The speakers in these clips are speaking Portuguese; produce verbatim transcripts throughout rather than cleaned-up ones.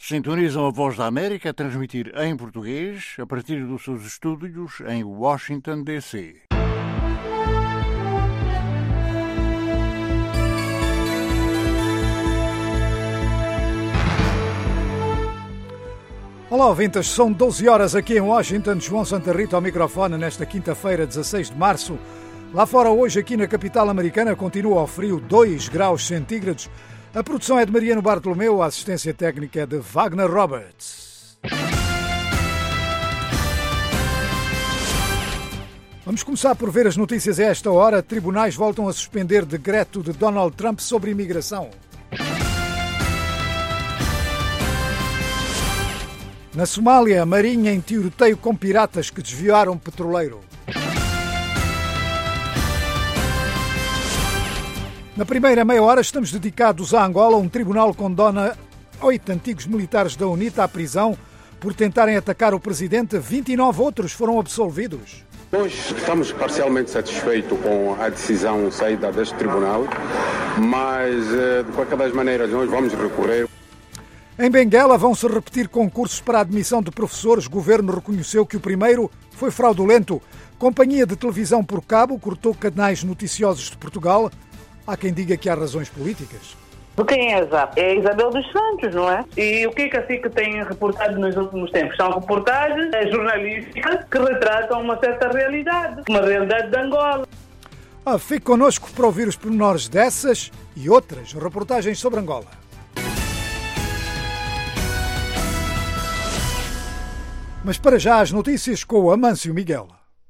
Sintonizam a Voz da América a transmitir em português a partir dos seus estúdios em Washington, D C Olá, ouvintes, são doze horas aqui em Washington. João Santa Rita ao microfone nesta quinta-feira, dezasseis de março. Lá fora hoje, aqui na capital americana, continua ao frio dois graus centígrados. A produção é de Mariano Bartolomeu, a assistência técnica é de Wagner Roberts. Vamos começar por ver as notícias a esta hora. Tribunais voltam a suspender decreto de Donald Trump sobre imigração. Na Somália, a Marinha em tiroteio com piratas que desviaram petroleiro. Na primeira meia hora estamos dedicados a Angola. Um tribunal condena oito antigos militares da UNITA à prisão por tentarem atacar o presidente. vinte e nove outros foram absolvidos. Nós estamos parcialmente satisfeitos com a decisão saída deste tribunal, mas de qualquer das maneiras nós vamos recorrer. Em Benguela vão-se repetir concursos para a admissão de professores. O governo reconheceu que o primeiro foi fraudulento. Companhia de televisão por cabo cortou canais noticiosos de Portugal. Há quem diga que há razões políticas. Quem é a Zap? É a Isabel dos Santos, não é? E o que é que a SIC tem reportado nos últimos tempos? São reportagens jornalísticas que retratam uma certa realidade, uma realidade de Angola. Ah, fique connosco para ouvir os pormenores dessas e outras reportagens sobre Angola. Mas para já as notícias com o Amâncio Miguel.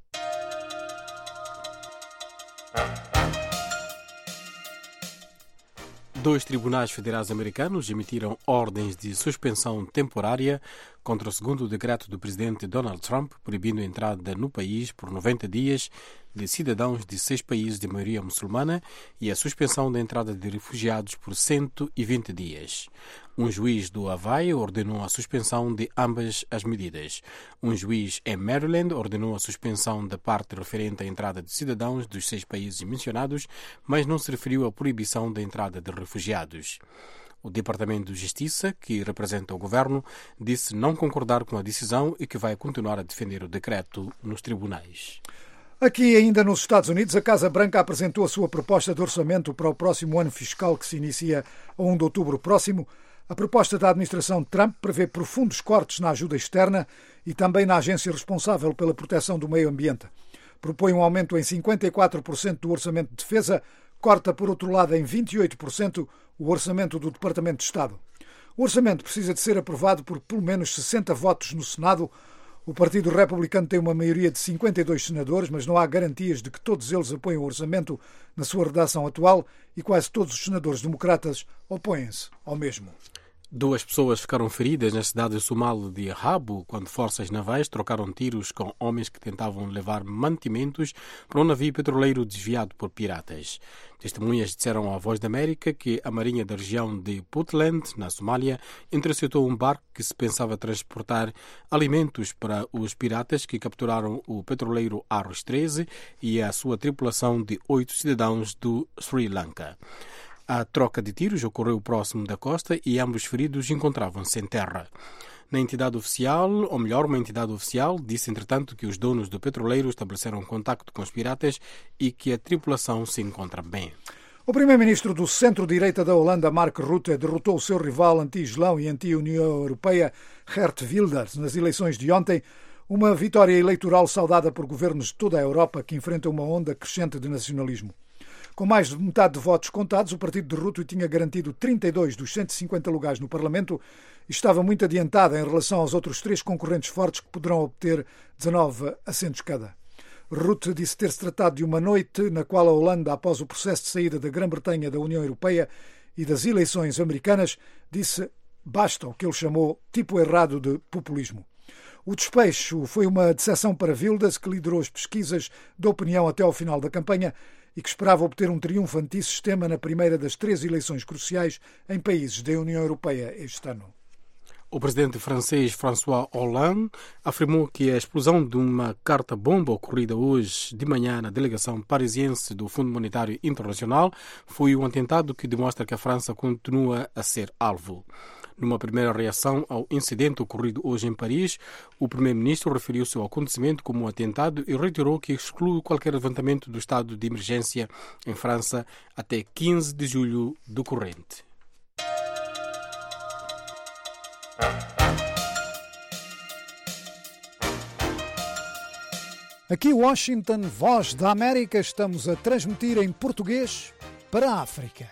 Dois tribunais federais americanos emitiram ordens de suspensão temporária contra o segundo decreto do presidente Donald Trump, proibindo a entrada no país por noventa dias de cidadãos de seis países de maioria muçulmana e a suspensão da entrada de refugiados por cento e vinte dias. Um juiz do Havaí ordenou a suspensão de ambas as medidas. Um juiz em Maryland ordenou a suspensão da parte referente à entrada de cidadãos dos seis países mencionados, mas não se referiu à proibição da entrada de refugiados. O Departamento de Justiça, que representa o governo, disse não concordar com a decisão e que vai continuar a defender o decreto nos tribunais. Aqui, ainda nos Estados Unidos, a Casa Branca apresentou a sua proposta de orçamento para o próximo ano fiscal, que se inicia a primeiro de outubro próximo. A proposta da administração Trump prevê profundos cortes na ajuda externa e também na agência responsável pela proteção do meio ambiente. Propõe um aumento em cinquenta e quatro por cento do orçamento de defesa, corta, por outro lado, em vinte e oito por cento o orçamento do Departamento de Estado. O orçamento precisa de ser aprovado por pelo menos sessenta votos no Senado. O Partido Republicano tem uma maioria de cinquenta e dois senadores, mas não há garantias de que todos eles apoiem o orçamento na sua redação atual e quase todos os senadores democratas opõem-se ao mesmo. Duas pessoas ficaram feridas na cidade somali de Rabo quando forças navais trocaram tiros com homens que tentavam levar mantimentos para um navio petroleiro desviado por piratas. Testemunhas disseram à Voz da América que a Marinha da região de Puntland, na Somália, interceptou um barco que se pensava transportar alimentos para os piratas que capturaram o petroleiro Arroz treze e a sua tripulação de oito cidadãos do Sri Lanka. A troca de tiros ocorreu próximo da costa e ambos feridos encontravam-se em terra. Na entidade oficial, ou melhor, uma entidade oficial, disse entretanto que os donos do petroleiro estabeleceram contacto com os piratas e que a tripulação se encontra bem. O primeiro-ministro do centro-direita da Holanda, Mark Rutte, derrotou o seu rival anti-Islão e anti-União Europeia, Geert Wilders, nas eleições de ontem. Uma vitória eleitoral saudada por governos de toda a Europa que enfrentam uma onda crescente de nacionalismo. Com mais de metade de votos contados, o partido de Rutte tinha garantido trinta e dois dos cento e cinquenta lugares no Parlamento e estava muito adiantado em relação aos outros três concorrentes fortes que poderão obter dezanove assentos cada. Rutte disse ter-se tratado de uma noite na qual a Holanda, após o processo de saída da Grã-Bretanha da União Europeia e das eleições americanas, disse basta o que ele chamou tipo errado de populismo. O despecho foi uma decepção para Wilders, que liderou as pesquisas de opinião até ao final da campanha e que esperava obter um triunfo antissistema na primeira das três eleições cruciais em países da União Europeia este ano. O presidente francês François Hollande afirmou que a explosão de uma carta-bomba ocorrida hoje de manhã na delegação parisiense do Fundo Monetário Internacional foi um atentado que demonstra que a França continua a ser alvo. Numa primeira reação ao incidente ocorrido hoje em Paris, o primeiro-ministro referiu-se ao acontecimento como um atentado e reiterou que exclui qualquer levantamento do estado de emergência em França até quinze de julho do corrente. Aqui Washington, Voz da América, estamos a transmitir em português para a África.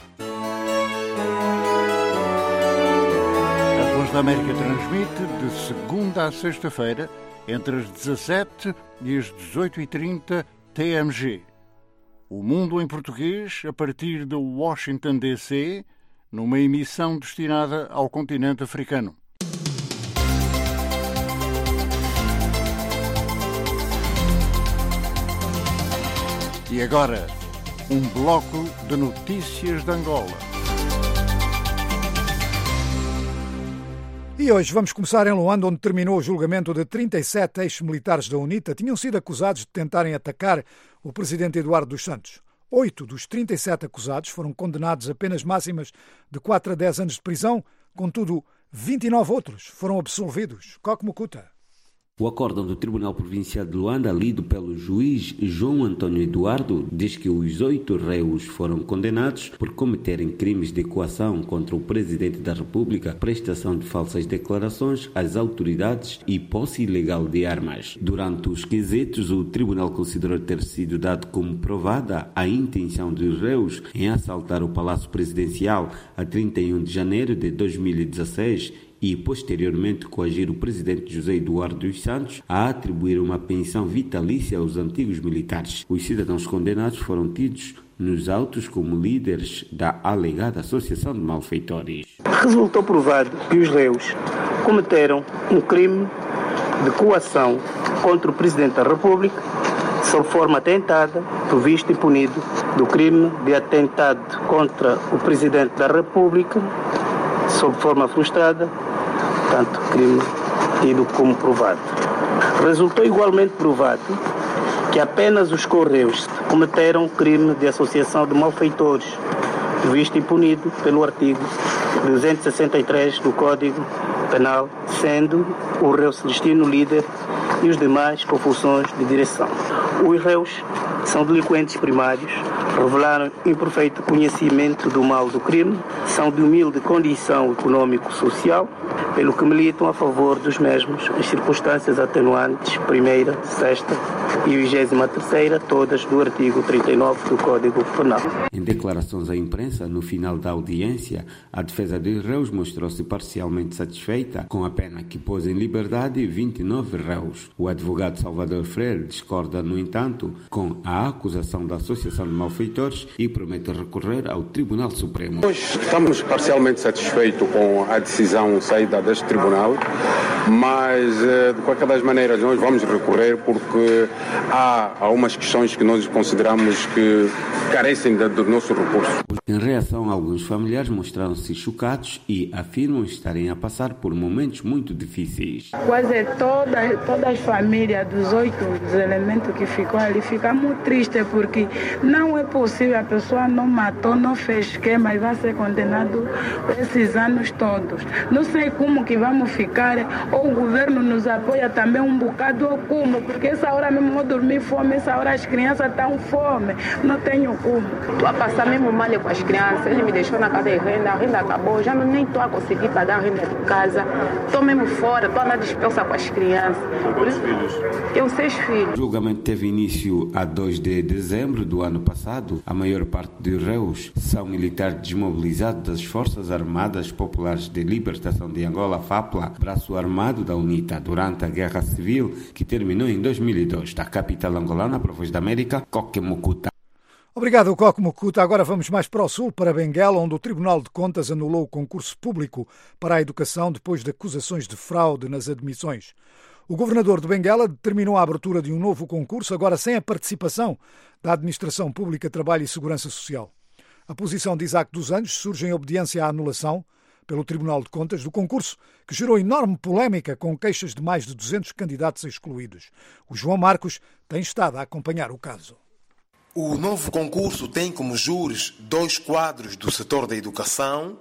A Voz da América transmite de segunda a sexta-feira, entre as dezassete e as dezoito e trinta T M G. O Mundo em Português, a partir de Washington, D C, numa emissão destinada ao continente africano. E agora, um bloco de notícias de Angola. E hoje vamos começar em Luanda, onde terminou o julgamento de trinta e sete ex-militares da UNITA. Tinham sido acusados de tentarem atacar o presidente Eduardo dos Santos. Oito dos trinta e sete acusados foram condenados a penas máximas de quatro a dez anos de prisão. Contudo, vinte e nove outros foram absolvidos. Coque Mukuta. O acórdão do Tribunal Provincial de Luanda, lido pelo juiz João Antônio Eduardo, diz que os oito réus foram condenados por cometerem crimes de coação contra o Presidente da República, prestação de falsas declarações às autoridades e posse ilegal de armas. Durante os quesitos, o Tribunal considerou ter sido dado como provada a intenção dos réus em assaltar o Palácio Presidencial a trinta e um de janeiro de dois mil e dezesseis e, posteriormente, coagir o presidente José Eduardo dos Santos a atribuir uma pensão vitalícia aos antigos militares. Os cidadãos condenados foram tidos nos autos como líderes da alegada Associação de Malfeitores. Resultou provado que os réus cometeram um crime de coação contra o Presidente da República, sob forma atentada, previsto e punido do crime de atentado contra o Presidente da República, sob forma frustrada, portanto, crime tido como provado. Resultou igualmente provado que apenas os correios cometeram crime de associação de malfeitores, previsto e punido pelo artigo duzentos e sessenta e três do Código Penal, sendo o réu Celestino líder e os demais com funções de direção. Os réus são delinquentes primários, revelaram imperfeito conhecimento do mal do crime, são de humilde condição econômico-social, pelo que militam a favor dos mesmos as circunstâncias atenuantes, primeira, sexta e vigésima terceira, todas do artigo trinta e nove do Código Penal. Em declarações à imprensa, no final da audiência, a defesa dos réus mostrou-se parcialmente satisfeita com a pena que pôs em liberdade vinte e nove réus. O advogado Salvador Freire discorda, no entanto, com a acusação da Associação de Malfeitores e promete recorrer ao Tribunal Supremo. Nós estamos parcialmente satisfeitos com a decisão saída deste tribunal, mas de qualquer das maneiras nós vamos recorrer porque há algumas questões que nós consideramos que carecem do nosso recurso. Em reação, alguns familiares mostraram-se chocados e afirmam estarem a passar por momentos muito difíceis. Quase toda, toda a família dos oito dos elementos que ficou ali fica muito triste porque não é possível, a pessoa não matou, não fez esquema e vai ser condenado esses anos todos. Não sei como que vamos ficar, ou o governo nos apoia também um bocado ou como, porque essa hora mesmo vou dormir fome, essa hora as crianças estão fome, não tenho como. Estou a passar mesmo mal com as crianças, ele me deixou na casa de renda, a renda acabou, já não, nem estou a conseguir pagar a renda de casa, estou mesmo fora, estou na dispensa com as crianças. Quantos filhos? Eu seis filhos. O julgamento teve início a dois de dezembro do ano passado. A maior parte dos réus são militares desmobilizados das Forças Armadas Populares de Libertação de Angola, FAPLA, braço armado da UNITA, durante a Guerra Civil que terminou em dois mil e dois. Da capital angolana, para a Voz da América, Coque Mukuta. Obrigado, Coque Mukuta. Agora vamos mais para o sul, para Benguela, onde o Tribunal de Contas anulou o concurso público para a educação depois de acusações de fraude nas admissões. O governador de Benguela determinou a abertura de um novo concurso, agora sem a participação da Administração Pública, Trabalho e Segurança Social. A posição de Isaac dos Anjos surge em obediência à anulação pelo Tribunal de Contas do concurso, que gerou enorme polémica com queixas de mais de duzentos candidatos excluídos. O João Marcos tem estado a acompanhar o caso. O novo concurso tem como júris dois quadros do setor da educação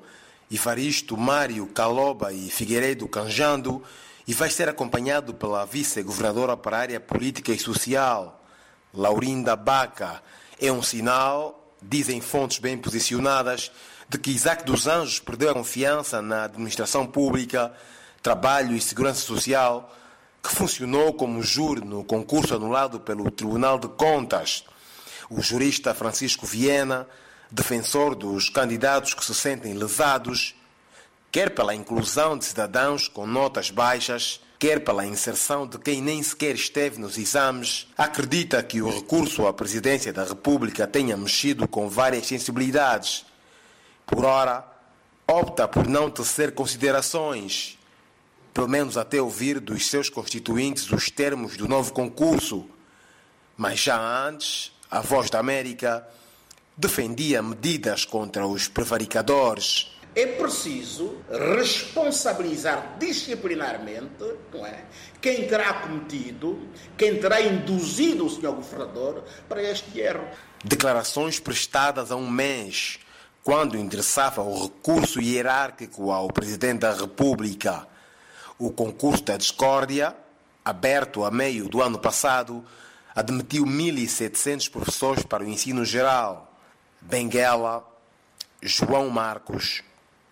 Ivaristo Mário Caloba e Figueiredo Canjando, e vai ser acompanhado pela vice-governadora para a área política e social, Laurinda Baca. É um sinal, dizem fontes bem posicionadas, de que Isaac dos Anjos perdeu a confiança na administração pública, trabalho e segurança social, que funcionou como júri no concurso anulado pelo Tribunal de Contas. O jurista Francisco Viena, defensor dos candidatos que se sentem lesados, quer pela inclusão de cidadãos com notas baixas, quer pela inserção de quem nem sequer esteve nos exames, acredita que o recurso à presidência da República tenha mexido com várias sensibilidades. Por ora, opta por não tecer considerações, pelo menos até ouvir dos seus constituintes os termos do novo concurso. Mas já antes, a Voz da América defendia medidas contra os prevaricadores. É preciso responsabilizar disciplinarmente, não é, quem terá cometido, quem terá induzido o senhor governador para este erro. Declarações prestadas há um mês, quando endereçava o recurso hierárquico ao Presidente da República. O concurso da discórdia, aberto a meio do ano passado, admitiu mil e setecentos professores para o ensino geral. Benguela, João Marcos,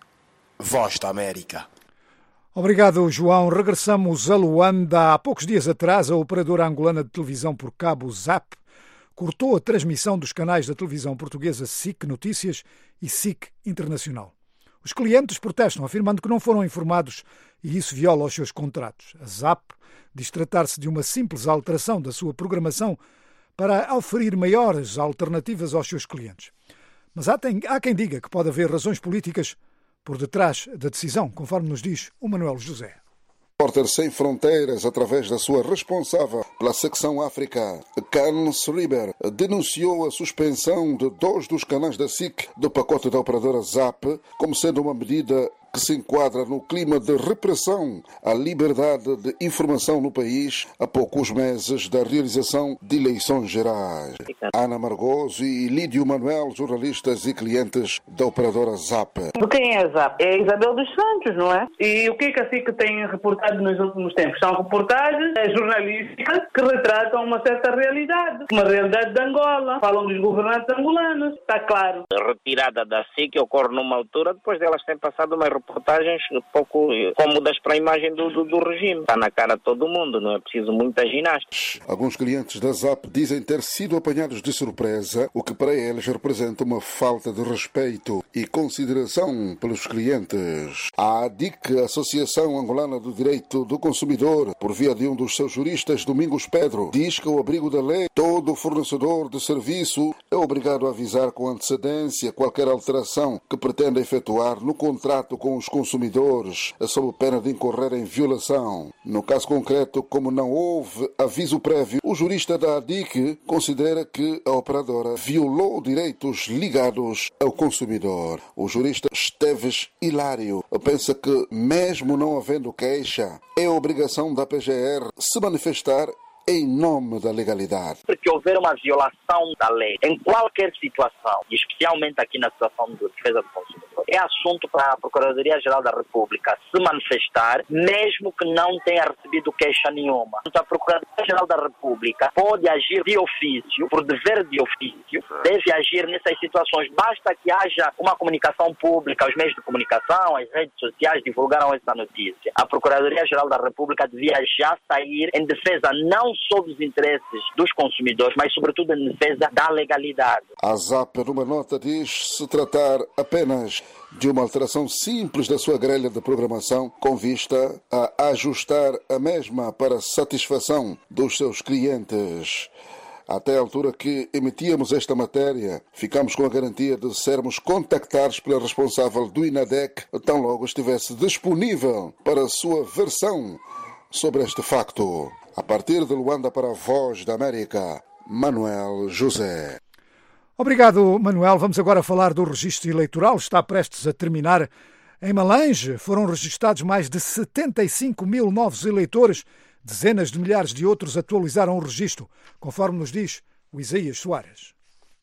Voz da América. Obrigado, João. Regressamos a Luanda. Há poucos dias atrás, a operadora angolana de televisão por cabo Zap cortou a transmissão dos canais da televisão portuguesa S I C Notícias e S I C Internacional. Os clientes protestam, afirmando que não foram informados e isso viola os seus contratos. A Zap diz tratar-se de uma simples alteração da sua programação para oferir maiores alternativas aos seus clientes. Mas há, tem, há quem diga que pode haver razões políticas por detrás da decisão, conforme nos diz o Manuel José. Repórter Sem Fronteiras, através da sua responsável pela secção África, Carlos Riber, denunciou a suspensão de dois dos canais da S I C do pacote da operadora Zap como sendo uma medida que se enquadra no clima de repressão à liberdade de informação no país a poucos meses da realização de eleições gerais. Ana Margoso e Lídio Manuel, jornalistas e clientes da operadora Zap. De quem é a Zap? É Isabel dos Santos, não é? E o que é que a S I C tem reportado nos últimos tempos? São reportagens jornalísticas que retratam uma certa realidade, uma realidade de Angola. Falam dos governantes angolanos, está claro. A retirada da S I C ocorre numa altura depois delas terem passado uma reportagens pouco cômodas para a imagem do, do, do regime. Está na cara de todo mundo, não é preciso muita ginástica. Alguns clientes da Zap dizem ter sido apanhados de surpresa, o que para eles representa uma falta de respeito e consideração pelos clientes. A A D I C, Associação Angolana do Direito do Consumidor, por via de um dos seus juristas, Domingos Pedro, diz que ao abrigo da lei, todo fornecedor de serviço é obrigado a avisar com antecedência qualquer alteração que pretenda efetuar no contrato com os consumidores, sob pena de incorrer em violação. No caso concreto, como não houve aviso prévio, o jurista da A D I C considera que a operadora violou direitos ligados ao consumidor. O jurista Esteves Hilário pensa que, mesmo não havendo queixa, é obrigação da P G R se manifestar em nome da legalidade. Porque houver uma violação da lei em qualquer situação, e especialmente aqui na situação de defesa do consumidor, é assunto para a Procuradoria-Geral da República se manifestar, mesmo que não tenha recebido queixa nenhuma. A Procuradoria-Geral da República pode agir de ofício, por dever de ofício, deve agir nessas situações. Basta que haja uma comunicação pública, os meios de comunicação, as redes sociais divulgaram essa notícia. A Procuradoria-Geral da República devia já sair em defesa não só dos interesses dos consumidores, mas sobretudo em defesa da legalidade. A Zap, numa nota, diz se tratar apenas de uma alteração simples da sua grelha de programação com vista a ajustar a mesma para satisfação dos seus clientes. Até a altura que emitíamos esta matéria, ficamos com a garantia de sermos contactados pela responsável do INADEC, tão logo estivesse disponível para a sua versão sobre este facto. A partir de Luanda para a Voz da América, Manuel José. Obrigado, Manuel. Vamos agora falar do registro eleitoral. Está prestes a terminar. Em Malange foram registados mais de setenta e cinco mil novos eleitores. Dezenas de milhares de outros atualizaram o registro, conforme nos diz o Isaías Soares.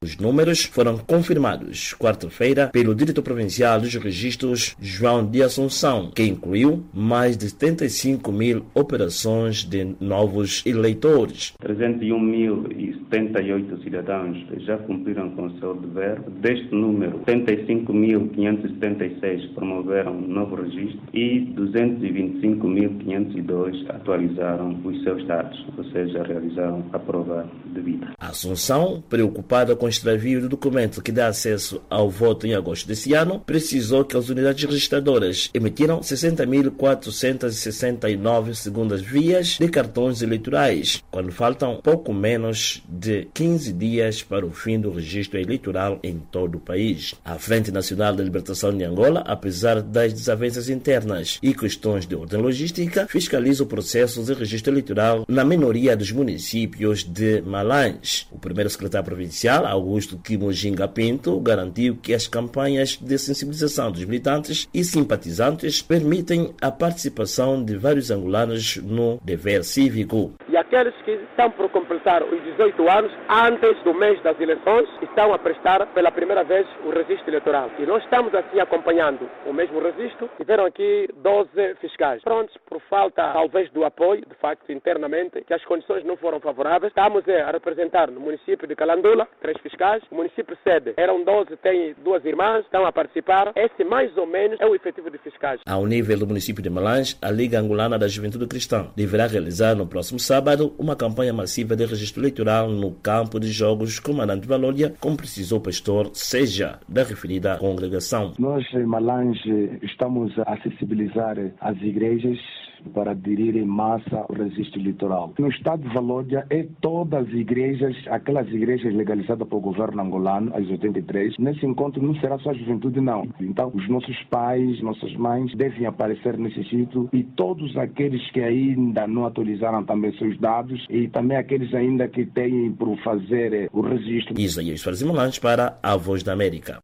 Os números foram confirmados quarta-feira pelo diretor provincial dos registros, João de Assunção, que incluiu mais de setenta e cinco mil operações de novos eleitores. trezentos e um mil e setenta e oito cidadãos já cumpriram com o seu dever. Deste número, setenta e cinco mil quinhentos e setenta e seis promoveram um novo registro e duzentos e vinte e cinco mil quinhentos e dois atualizaram os seus dados, ou seja, realizaram a prova de vida. A Assunção, preocupada com o extravio do documento que dá acesso ao voto em agosto deste ano, precisou que as unidades registradoras emitiram sessenta mil quatrocentas e sessenta e nove segundas vias de cartões eleitorais, quando faltam pouco menos de quinze dias para o fim do registro eleitoral em todo o país. A Frente Nacional da Libertação de Angola, apesar das desavenças internas e questões de ordem logística, fiscaliza o processo de registro eleitoral na minoria dos municípios de Malange. O primeiro secretário provincial, Augusto Kimojinga Pinto, garantiu que as campanhas de sensibilização dos militantes e simpatizantes permitem a participação de vários angolanos no dever cívico. E aqueles que estão por completar os dezoito anos, antes do mês das eleições, estão a prestar pela primeira vez o registro eleitoral. E nós estamos assim acompanhando o mesmo registro. Tiveram aqui doze fiscais. Prontos, por falta talvez do apoio, de facto, internamente, que as condições não foram favoráveis. Estamos a representar no município de Calandula, três fiscais. O município sede eram doze, tem duas irmãs, estão a participar. Esse mais ou menos é o efetivo de fiscais. Ao nível do município de Malange, a Liga Angolana da Juventude Cristã deverá realizar no próximo sábado uma campanha massiva de registro eleitoral no campo de jogos Comandante Valória, como precisou o pastor Seja, da referida congregação. Nós, em Malange, estamos a sensibilizar as igrejas para aderir em massa ao registro eleitoral. No estado de Valória, é todas as igrejas, aquelas igrejas legalizadas pelo governo angolano, as oitenta e três, nesse encontro não será só a juventude, não. Então, os nossos pais, nossas mães devem aparecer nesse sítio e todos aqueles que ainda não atualizaram também seus dados e também aqueles ainda que têm por fazer o registro. Isaías Farzimolante para a Voz da América.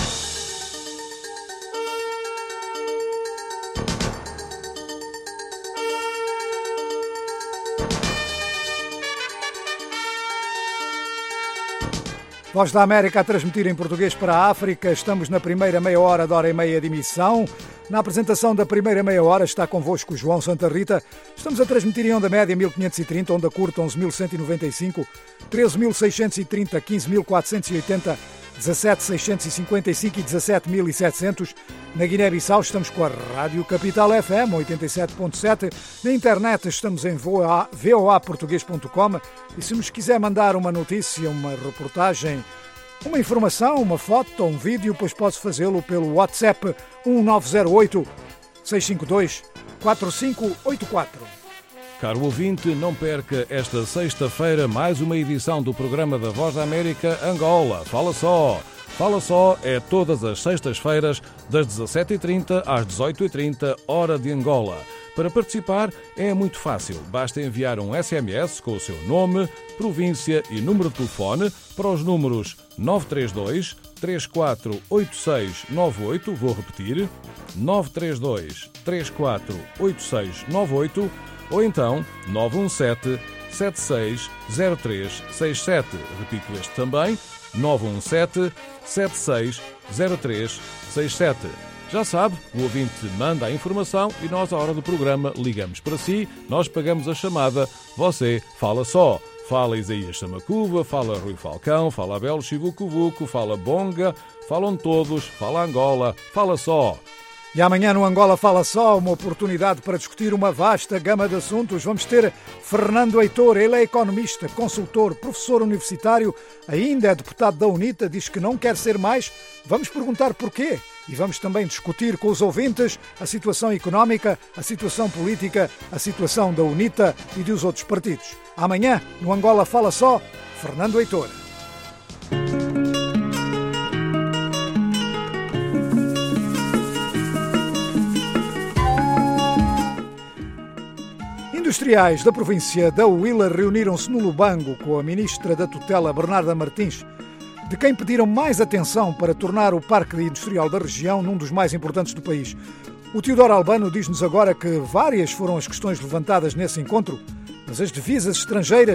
Voz da América a transmitir em português para a África. Estamos na primeira meia hora da hora e meia de emissão. Na apresentação da primeira meia hora está convosco João Santa Rita. Estamos a transmitir em onda média mil quinhentos e trinta, onda curta onze mil cento e noventa e cinco, treze mil seiscentos e trinta, quinze mil quatrocentos e oitenta, dezassete mil seiscentos e cinquenta e cinco e dezassete mil e setecentos. Na Guiné-Bissau estamos com a Rádio Capital F M oitenta e sete ponto sete. Na internet estamos em v o a português ponto com e se nos quiser mandar uma notícia, uma reportagem, uma informação, uma foto ou um vídeo, pois pode fazê-lo pelo WhatsApp um nove zero oito, seis cinco dois, quatro cinco oito quatro. Caro ouvinte, não perca esta sexta-feira mais uma edição do programa da Voz da América Angola. Fala só! Fala só é todas as sextas-feiras, das dezassete e trinta às dezoito e trinta, hora de Angola. Para participar é muito fácil. Basta enviar um S M S com o seu nome, província e número de telefone para os números nove três dois, três quatro oito seis nove oito, vou repetir, nove três dois, três quatro oito seis nove oito, ou então nove um sete, sete seis zero três seis sete. Repito este também, nove um sete, sete seis zero três seis sete. Já sabe, o ouvinte manda a informação e nós, à hora do programa, ligamos para si, nós pagamos a chamada, você fala só. Fala Isaías Samacuva, fala Rui Falcão, fala Abel Chivucuvuco, fala Bonga, falam todos, fala Angola, fala só. E amanhã no Angola Fala Só, uma oportunidade para discutir uma vasta gama de assuntos. Vamos ter Fernando Heitor, ele é economista, consultor, professor universitário, ainda é deputado da UNITA, diz que não quer ser mais. Vamos perguntar porquê. E vamos também discutir com os ouvintes a situação económica, a situação política, a situação da UNITA e dos outros partidos. Amanhã, no Angola Fala Só, Fernando Heitor. Industriais da província da Huila reuniram-se no Lubango com a ministra da Tutela, Bernarda Martins, de quem pediram mais atenção para tornar o Parque Industrial da região num dos mais importantes do país. O Teodoro Albano diz-nos agora que várias foram as questões levantadas nesse encontro, mas as divisas estrangeiras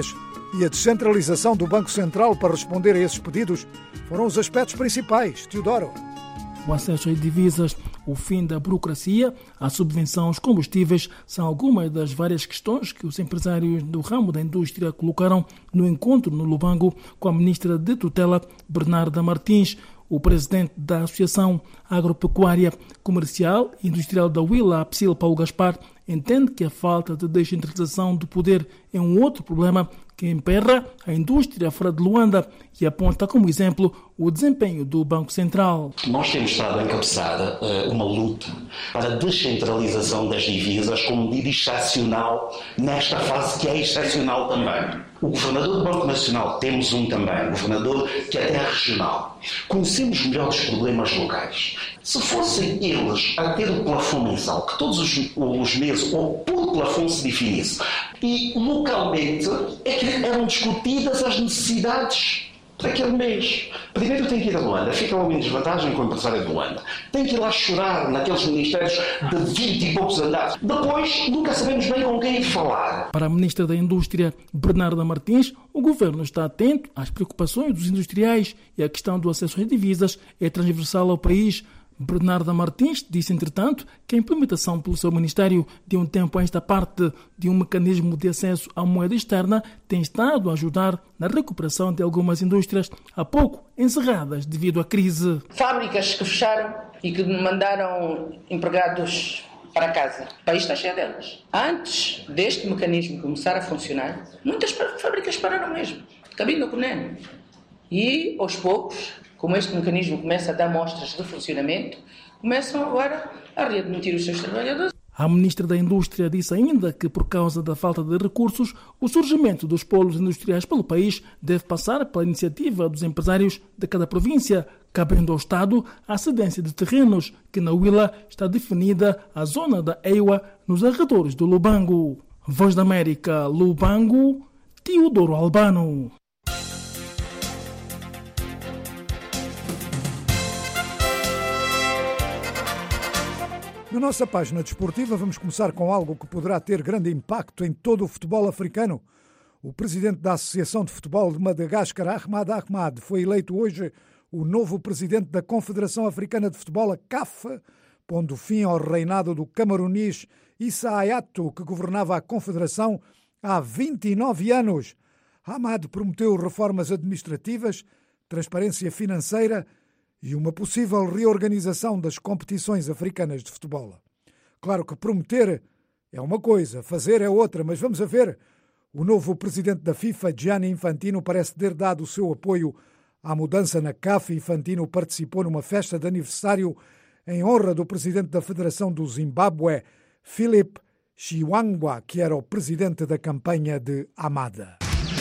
e a descentralização do Banco Central para responder a esses pedidos foram os aspectos principais. Teodoro. O acesso às divisas, o fim da burocracia, a subvenção aos combustíveis são algumas das várias questões que os empresários do ramo da indústria colocaram no encontro no Lubango com a ministra de tutela, Bernarda Martins. O presidente da Associação Agropecuária Comercial e Industrial da Huila, Psyll Paulo Gaspar, entende que a falta de descentralização do poder é um outro problema que emperra a indústria fora de Luanda e aponta como exemplo o desempenho do Banco Central. Nós temos estado a encabeçar uh, uma luta para a descentralização das divisas como medida excepcional nesta fase que é excepcional também. O governador do Banco Nacional, temos um também, o governador que até é regional. Conhecemos melhor os problemas locais. Se fossem eles a ter o plafond mensal, que todos os, os meses, ou por plafond se definisse, e localmente é que eram discutidas as necessidades daquele mês. Primeiro tem que ir a Luanda, fica logo em desvantagem com o empresário de Luanda. Tem que ir lá chorar naqueles ministérios de vinte e poucos andares. Depois, nunca sabemos bem com quem falar. Para a ministra da Indústria, Bernarda Martins, o governo está atento às preocupações dos industriais e a questão do acesso às divisas é transversal ao país. Bernarda Martins disse, entretanto, que a implementação pelo seu Ministério de um tempo a esta parte de um mecanismo de acesso à moeda externa tem estado a ajudar na recuperação de algumas indústrias há pouco encerradas devido à crise. Fábricas que fecharam e que mandaram empregados para casa. O país está cheio delas. Antes deste mecanismo começar a funcionar, muitas fábricas pararam mesmo, cabendo com nene. E, aos poucos, como este mecanismo começa a dar mostras de funcionamento, começam agora a readmitir os seus trabalhadores. A ministra da Indústria disse ainda que, por causa da falta de recursos, o surgimento dos polos industriais pelo país deve passar pela iniciativa dos empresários de cada província, cabendo ao Estado a cedência de terrenos, que na Huila está definida a zona da Eiua, nos arredores do Lubango. Voz da América, Lubango, Teodoro Albano. Na nossa página desportiva vamos começar com algo que poderá ter grande impacto em todo o futebol africano. O presidente da Associação de Futebol de Madagascar, Ahmad Ahmad, foi eleito hoje o novo presidente da Confederação Africana de Futebol, a C A F, pondo fim ao reinado do camerunês Issa Hayatou, que governava a Confederação há vinte e nove anos. Ahmad prometeu reformas administrativas, transparência financeira e uma possível reorganização das competições africanas de futebol. Claro que prometer é uma coisa, fazer é outra, mas vamos a ver. O novo presidente da FIFA, Gianni Infantino, parece ter dado o seu apoio à mudança na C A F. Infantino participou numa festa de aniversário em honra do presidente da Federação do Zimbábue, Philip Chiwangwa, que era o presidente da campanha de Amada.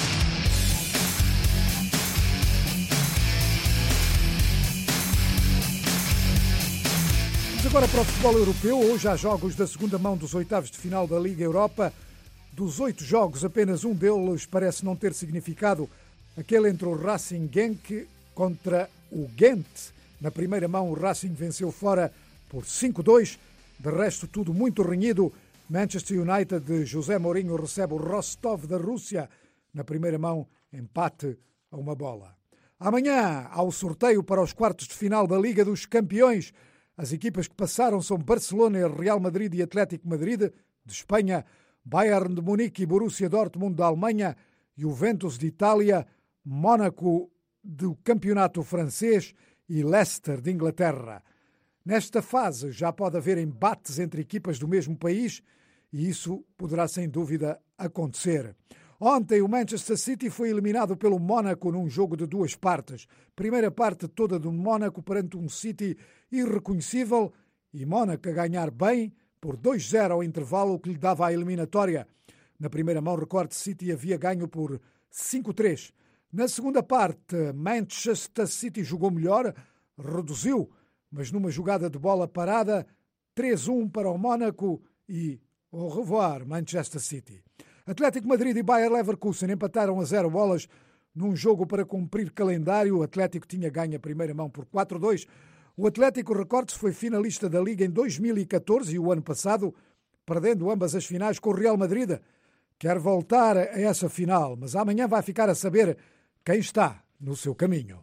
Agora para o futebol europeu, hoje há jogos da segunda mão dos oitavos de final da Liga Europa. Dos oito jogos, apenas um deles parece não ter significado, aquele entre o Racing Genk contra o Ghent. Na primeira mão, o Racing venceu fora por cinco a dois, de resto tudo muito renhido. Manchester United de José Mourinho recebe o Rostov da Rússia. Na primeira mão, empate a uma bola. Amanhã há o sorteio para os quartos de final da Liga dos Campeões. As equipas que passaram são Barcelona, Real Madrid e Atlético Madrid, de Espanha, Bayern de Munique e Borussia Dortmund, da Alemanha, Juventus de Itália, Mónaco do Campeonato Francês e Leicester de Inglaterra. Nesta fase já pode haver embates entre equipas do mesmo país e isso poderá sem dúvida acontecer. Ontem o Manchester City foi eliminado pelo Mónaco num jogo de duas partes. Primeira parte toda do Mónaco perante um City irreconhecível e Mónaco a ganhar bem por dois a zero ao intervalo, o que lhe dava a eliminatória. Na primeira mão, recorde, City havia ganho por cinco a três. Na segunda parte, Manchester City jogou melhor, reduziu, mas numa jogada de bola parada, três a um para o Mónaco e au revoir Manchester City. Atlético Madrid e Bayer Leverkusen empataram a zero bolas num jogo para cumprir calendário. O Atlético tinha ganho a primeira mão por quatro a dois. O Atlético, recorde-se, foi finalista da Liga em dois mil e catorze e o ano passado, perdendo ambas as finais com o Real Madrid. quer voltar a essa final, mas amanhã vai ficar a saber quem está no seu caminho.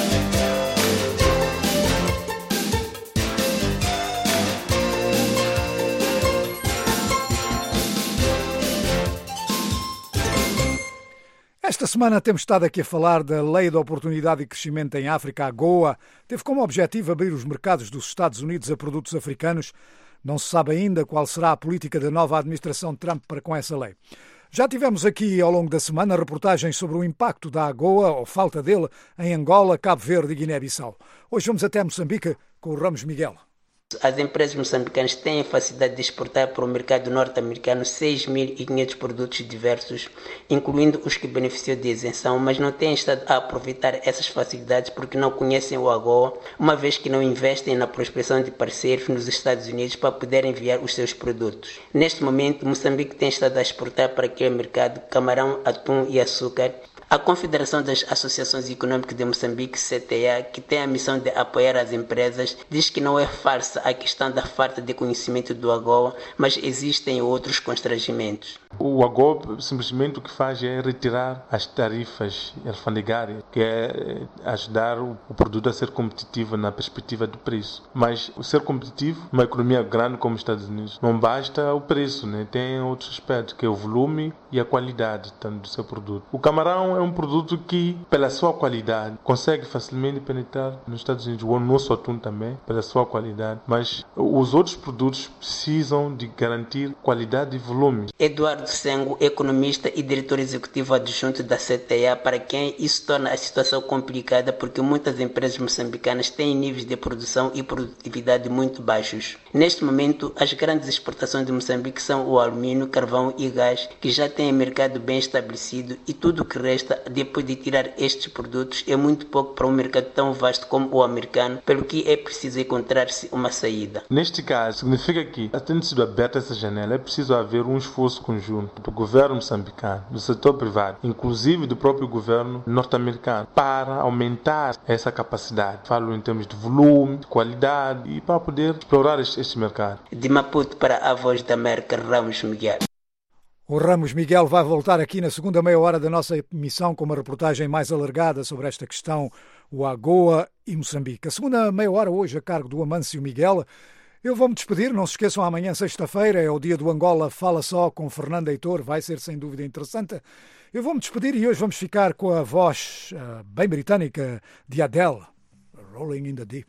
Esta semana temos estado aqui a falar da Lei da Oportunidade e Crescimento em África, a AGOA. Teve como objetivo abrir os mercados dos Estados Unidos a produtos africanos. Não se sabe ainda qual será a política da nova administração Trump para com essa lei. Já tivemos aqui ao longo da semana reportagens sobre o impacto da AGOA, ou falta dele, em Angola, Cabo Verde e Guiné-Bissau. Hoje vamos até Moçambique com o Ramos Miguel. As empresas moçambicanas têm a facilidade de exportar para o mercado norte-americano seis mil e quinhentos produtos diversos, incluindo os que beneficiam de isenção, mas não têm estado a aproveitar essas facilidades porque não conhecem o AGOA, uma vez que não investem na prospecção de parceiros nos Estados Unidos para poder enviar os seus produtos. Neste momento, Moçambique tem estado a exportar para aquele mercado camarão, atum e açúcar. A Confederação das Associações Econômicas de Moçambique, C T A, que tem a missão de apoiar as empresas, diz que não é farsa a questão da falta de conhecimento do AGOA, mas existem outros constrangimentos. O AGOA simplesmente o que faz é retirar as tarifas alfandegárias, que é ajudar o produto a ser competitivo na perspectiva do preço. Mas o ser competitivo, uma economia grande como os Estados Unidos, não basta o preço, né? Tem outros aspectos, que é o volume e a qualidade tanto do seu produto. O camarão é um produto que, pela sua qualidade, consegue facilmente penetrar nos Estados Unidos. O nosso atum também, pela sua qualidade. Mas os outros produtos precisam de garantir qualidade e volume. Eduardo Sengo, economista e diretor executivo adjunto da C T A, para quem isso torna a situação complicada porque muitas empresas moçambicanas têm níveis de produção e produtividade muito baixos. Neste momento, as grandes exportações de Moçambique são o alumínio, carvão e gás, que já têm mercado bem estabelecido, e tudo o que resta depois de tirar estes produtos é muito pouco para um mercado tão vasto como o americano, pelo que é preciso encontrar-se uma saída. Neste caso, significa que, tendo sido aberta essa janela, é preciso haver um esforço conjunto do governo moçambicano, do setor privado, inclusive do próprio governo norte-americano, para aumentar essa capacidade. Falo em termos de volume, de qualidade e para poder explorar este, este mercado. De Maputo para a Voz da América, Ramos Miguel. O Ramos Miguel vai voltar aqui na segunda meia hora da nossa emissão com uma reportagem mais alargada sobre esta questão, o AGOA e Moçambique. A segunda meia hora hoje a cargo do Amâncio Miguel. Eu vou-me despedir, não se esqueçam, amanhã, sexta-feira, é o dia do Angola Fala Só com Fernando Heitor, vai ser sem dúvida interessante. Eu vou-me despedir e hoje vamos ficar com a voz uh, bem britânica de Adele, Rolling in the Deep.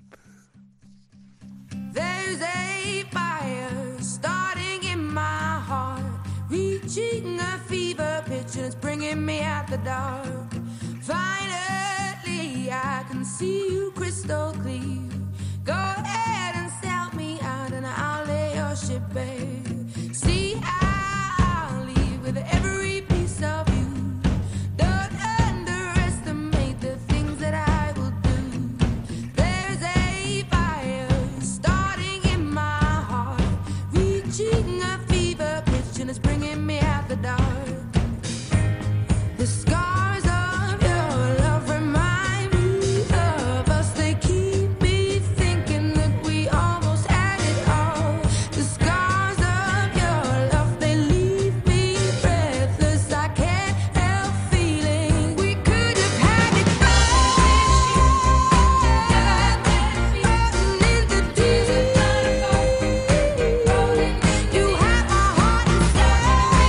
There's a fire starting in my heart, reaching a fever pitch and it's bringing me out the dark. Finally, I can see you crystal clear. Go ahead and sell me out and I'll lay your ship bare. See, I'll leave with every piece of you. Don't underestimate the things that I will do. There's a fire starting in my heart, reaching a fever pitch and it's bringing me out the dark. The scars of your love remind me of us. They keep me thinking that we almost had it all. The scars of your love, they leave me breathless. I can't help feeling we could have had it all. Rolling in the deep. You have my heart and soul.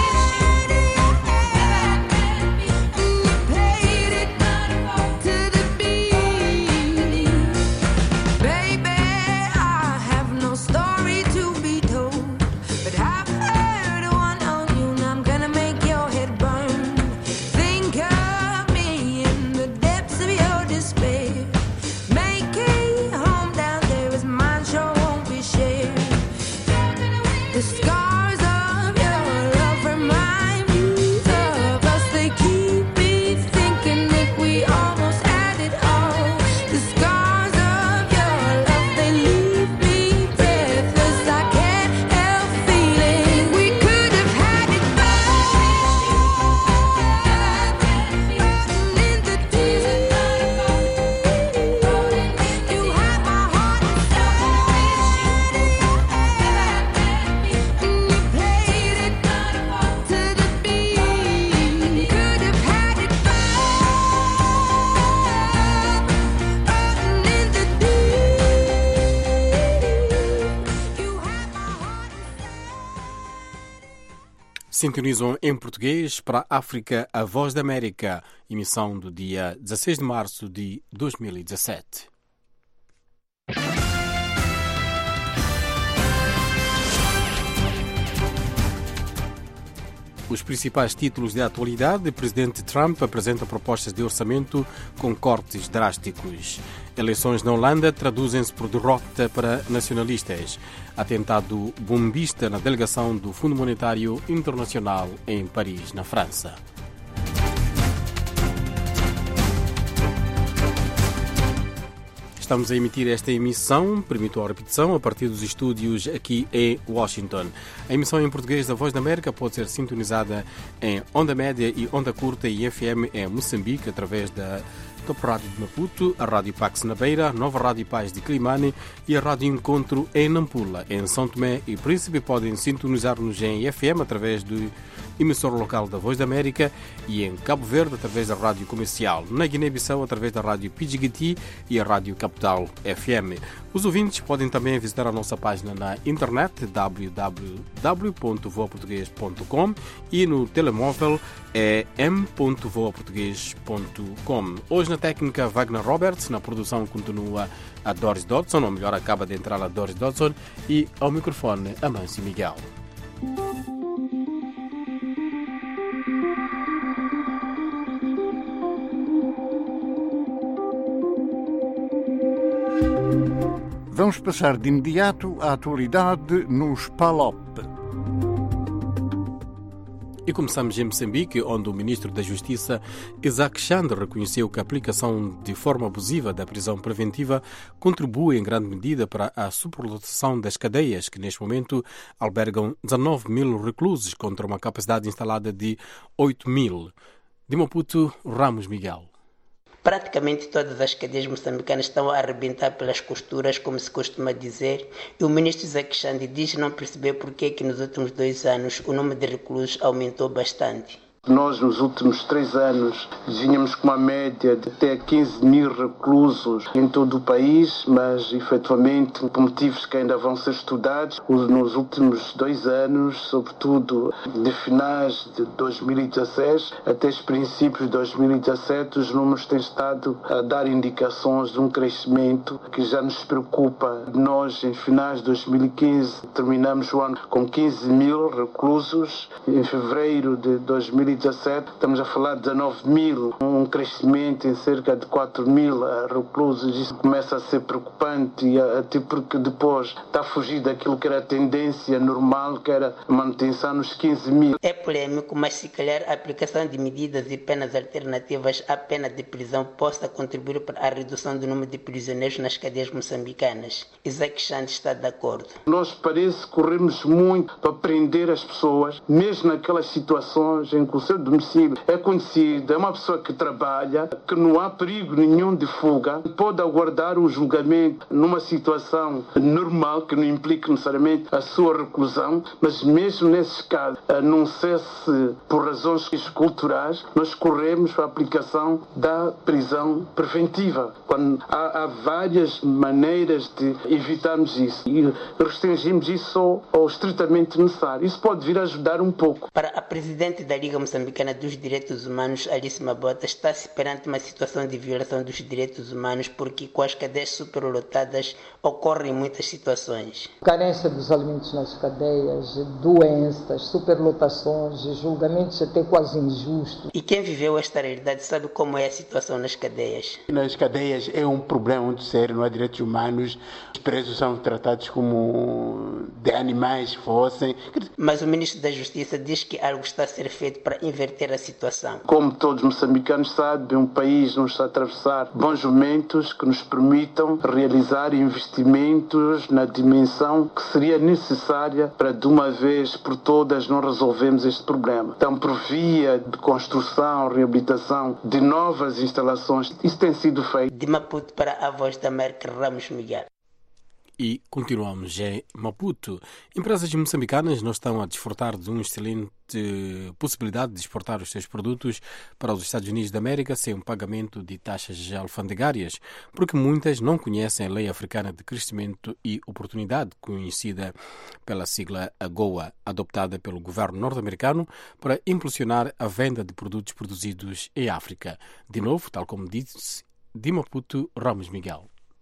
Sintonizam em português para a África, a Voz da América, emissão do dia dezasseis de março de dois mil e dezassete. Os principais títulos de atualidade: o presidente Trump apresenta propostas de orçamento com cortes drásticos. Eleições na Holanda traduzem-se por derrota para nacionalistas. Atentado bombista na delegação do Fundo Monetário Internacional em Paris, na França. Estamos a emitir esta emissão, permito a repetição, a partir dos estúdios aqui em Washington. A emissão em português da Voz da América pode ser sintonizada em onda média e onda curta e F M em Moçambique, através da Top Rádio de Maputo, a Rádio Pax na Beira, a Nova Rádio Paz de Climane e a Rádio Encontro em Nampula. Em São Tomé e Príncipe podem sintonizar-nos em F M através do emissor local da Voz da América e em Cabo Verde através da Rádio Comercial. Na Guiné-Bissau através da Rádio Pidjigiti e a Rádio Capital F M. Os ouvintes podem também visitar a nossa página na internet w w w ponto voa português ponto com e no telemóvel é m ponto voa português ponto com. Hoje na técnica Wagner Roberts, na produção continua a Doris Dodson, ou melhor, acaba de entrar a Doris Dodson, e ao microfone Amâncio Miguel. Vamos passar de imediato à atualidade nos P A L O P. E começamos em Moçambique, onde o ministro da Justiça, Isaac Xande, reconheceu que a aplicação de forma abusiva da prisão preventiva contribui em grande medida para a superlotação das cadeias, que neste momento albergam dezanove mil reclusos contra uma capacidade instalada de oito mil. De Maputo, Ramos Miguel. Praticamente todas as cadeias moçambicanas estão a arrebentar pelas costuras, como se costuma dizer, e o ministro Isaac Xande diz não perceber por que que nos últimos dois anos o número de reclusos aumentou bastante. Nós, nos últimos três anos, vínhamos com uma média de até quinze mil reclusos em todo o país, mas, efetivamente, por motivos que ainda vão ser estudados, nos últimos dois anos, sobretudo de finais de dois mil e dezasseis até os princípios de dois mil e dezassete, os números têm estado a dar indicações de um crescimento que já nos preocupa. Nós, em finais de dois mil e quinze, terminamos o ano com quinze mil reclusos. Em fevereiro de dois mil e dezassete, estamos a falar de dezanove mil, um crescimento em cerca de quatro mil reclusos. Isso começa a ser preocupante, até porque depois está a fugir daquilo que era a tendência normal, que era a manutenção nos quinze mil. É polêmico, mas se calhar a aplicação de medidas e penas alternativas à pena de prisão possa contribuir para a redução do número de prisioneiros nas cadeias moçambicanas. Isaac Xande está de acordo. Nós parece que corremos muito para prender as pessoas, mesmo naquelas situações em que o seu domicílio é conhecido, é uma pessoa que trabalha, que não há perigo nenhum de fuga, pode aguardar um julgamento numa situação normal, que não implique necessariamente a sua reclusão, mas mesmo nesses casos, não sei se por razões culturais, nós corremos para a aplicação da prisão preventiva, quando há, há várias maneiras de evitarmos isso e restringimos isso só ao estritamente necessário. Isso pode vir a ajudar um pouco. Para a presidente da Liga Moçambicana dos Direitos Humanos, Alice Mabota, está-se perante uma situação de violação dos direitos humanos, porque com as cadeias superlotadas ocorrem muitas situações. Carência dos alimentos nas cadeias, doenças, superlotações, julgamentos até quase injustos. E quem viveu esta realidade sabe como é a situação nas cadeias. Nas cadeias é um problema muito sério, não há direitos humanos, os presos são tratados como de animais fossem. Mas o ministro da Justiça diz que algo está a ser feito para inverter a situação. Como todos os moçambicanos sabem, um país não está a atravessar bons momentos que nos permitam realizar investimentos na dimensão que seria necessária para, de uma vez por todas, não resolvermos este problema. Então, por via de construção, reabilitação de novas instalações, isso tem sido feito. De Maputo para a Voz da América, Ramos Miguel. E continuamos em Maputo. Empresas moçambicanas não estão a desfrutar de uma excelente possibilidade de exportar os seus produtos para os Estados Unidos da América sem um pagamento de taxas alfandegárias, porque muitas não conhecem a Lei Africana de Crescimento e Oportunidade, conhecida pela sigla AGOA, adoptada pelo governo norte-americano para impulsionar a venda de produtos produzidos em África. De novo, tal como disse, de Maputo, Ramos Miguel.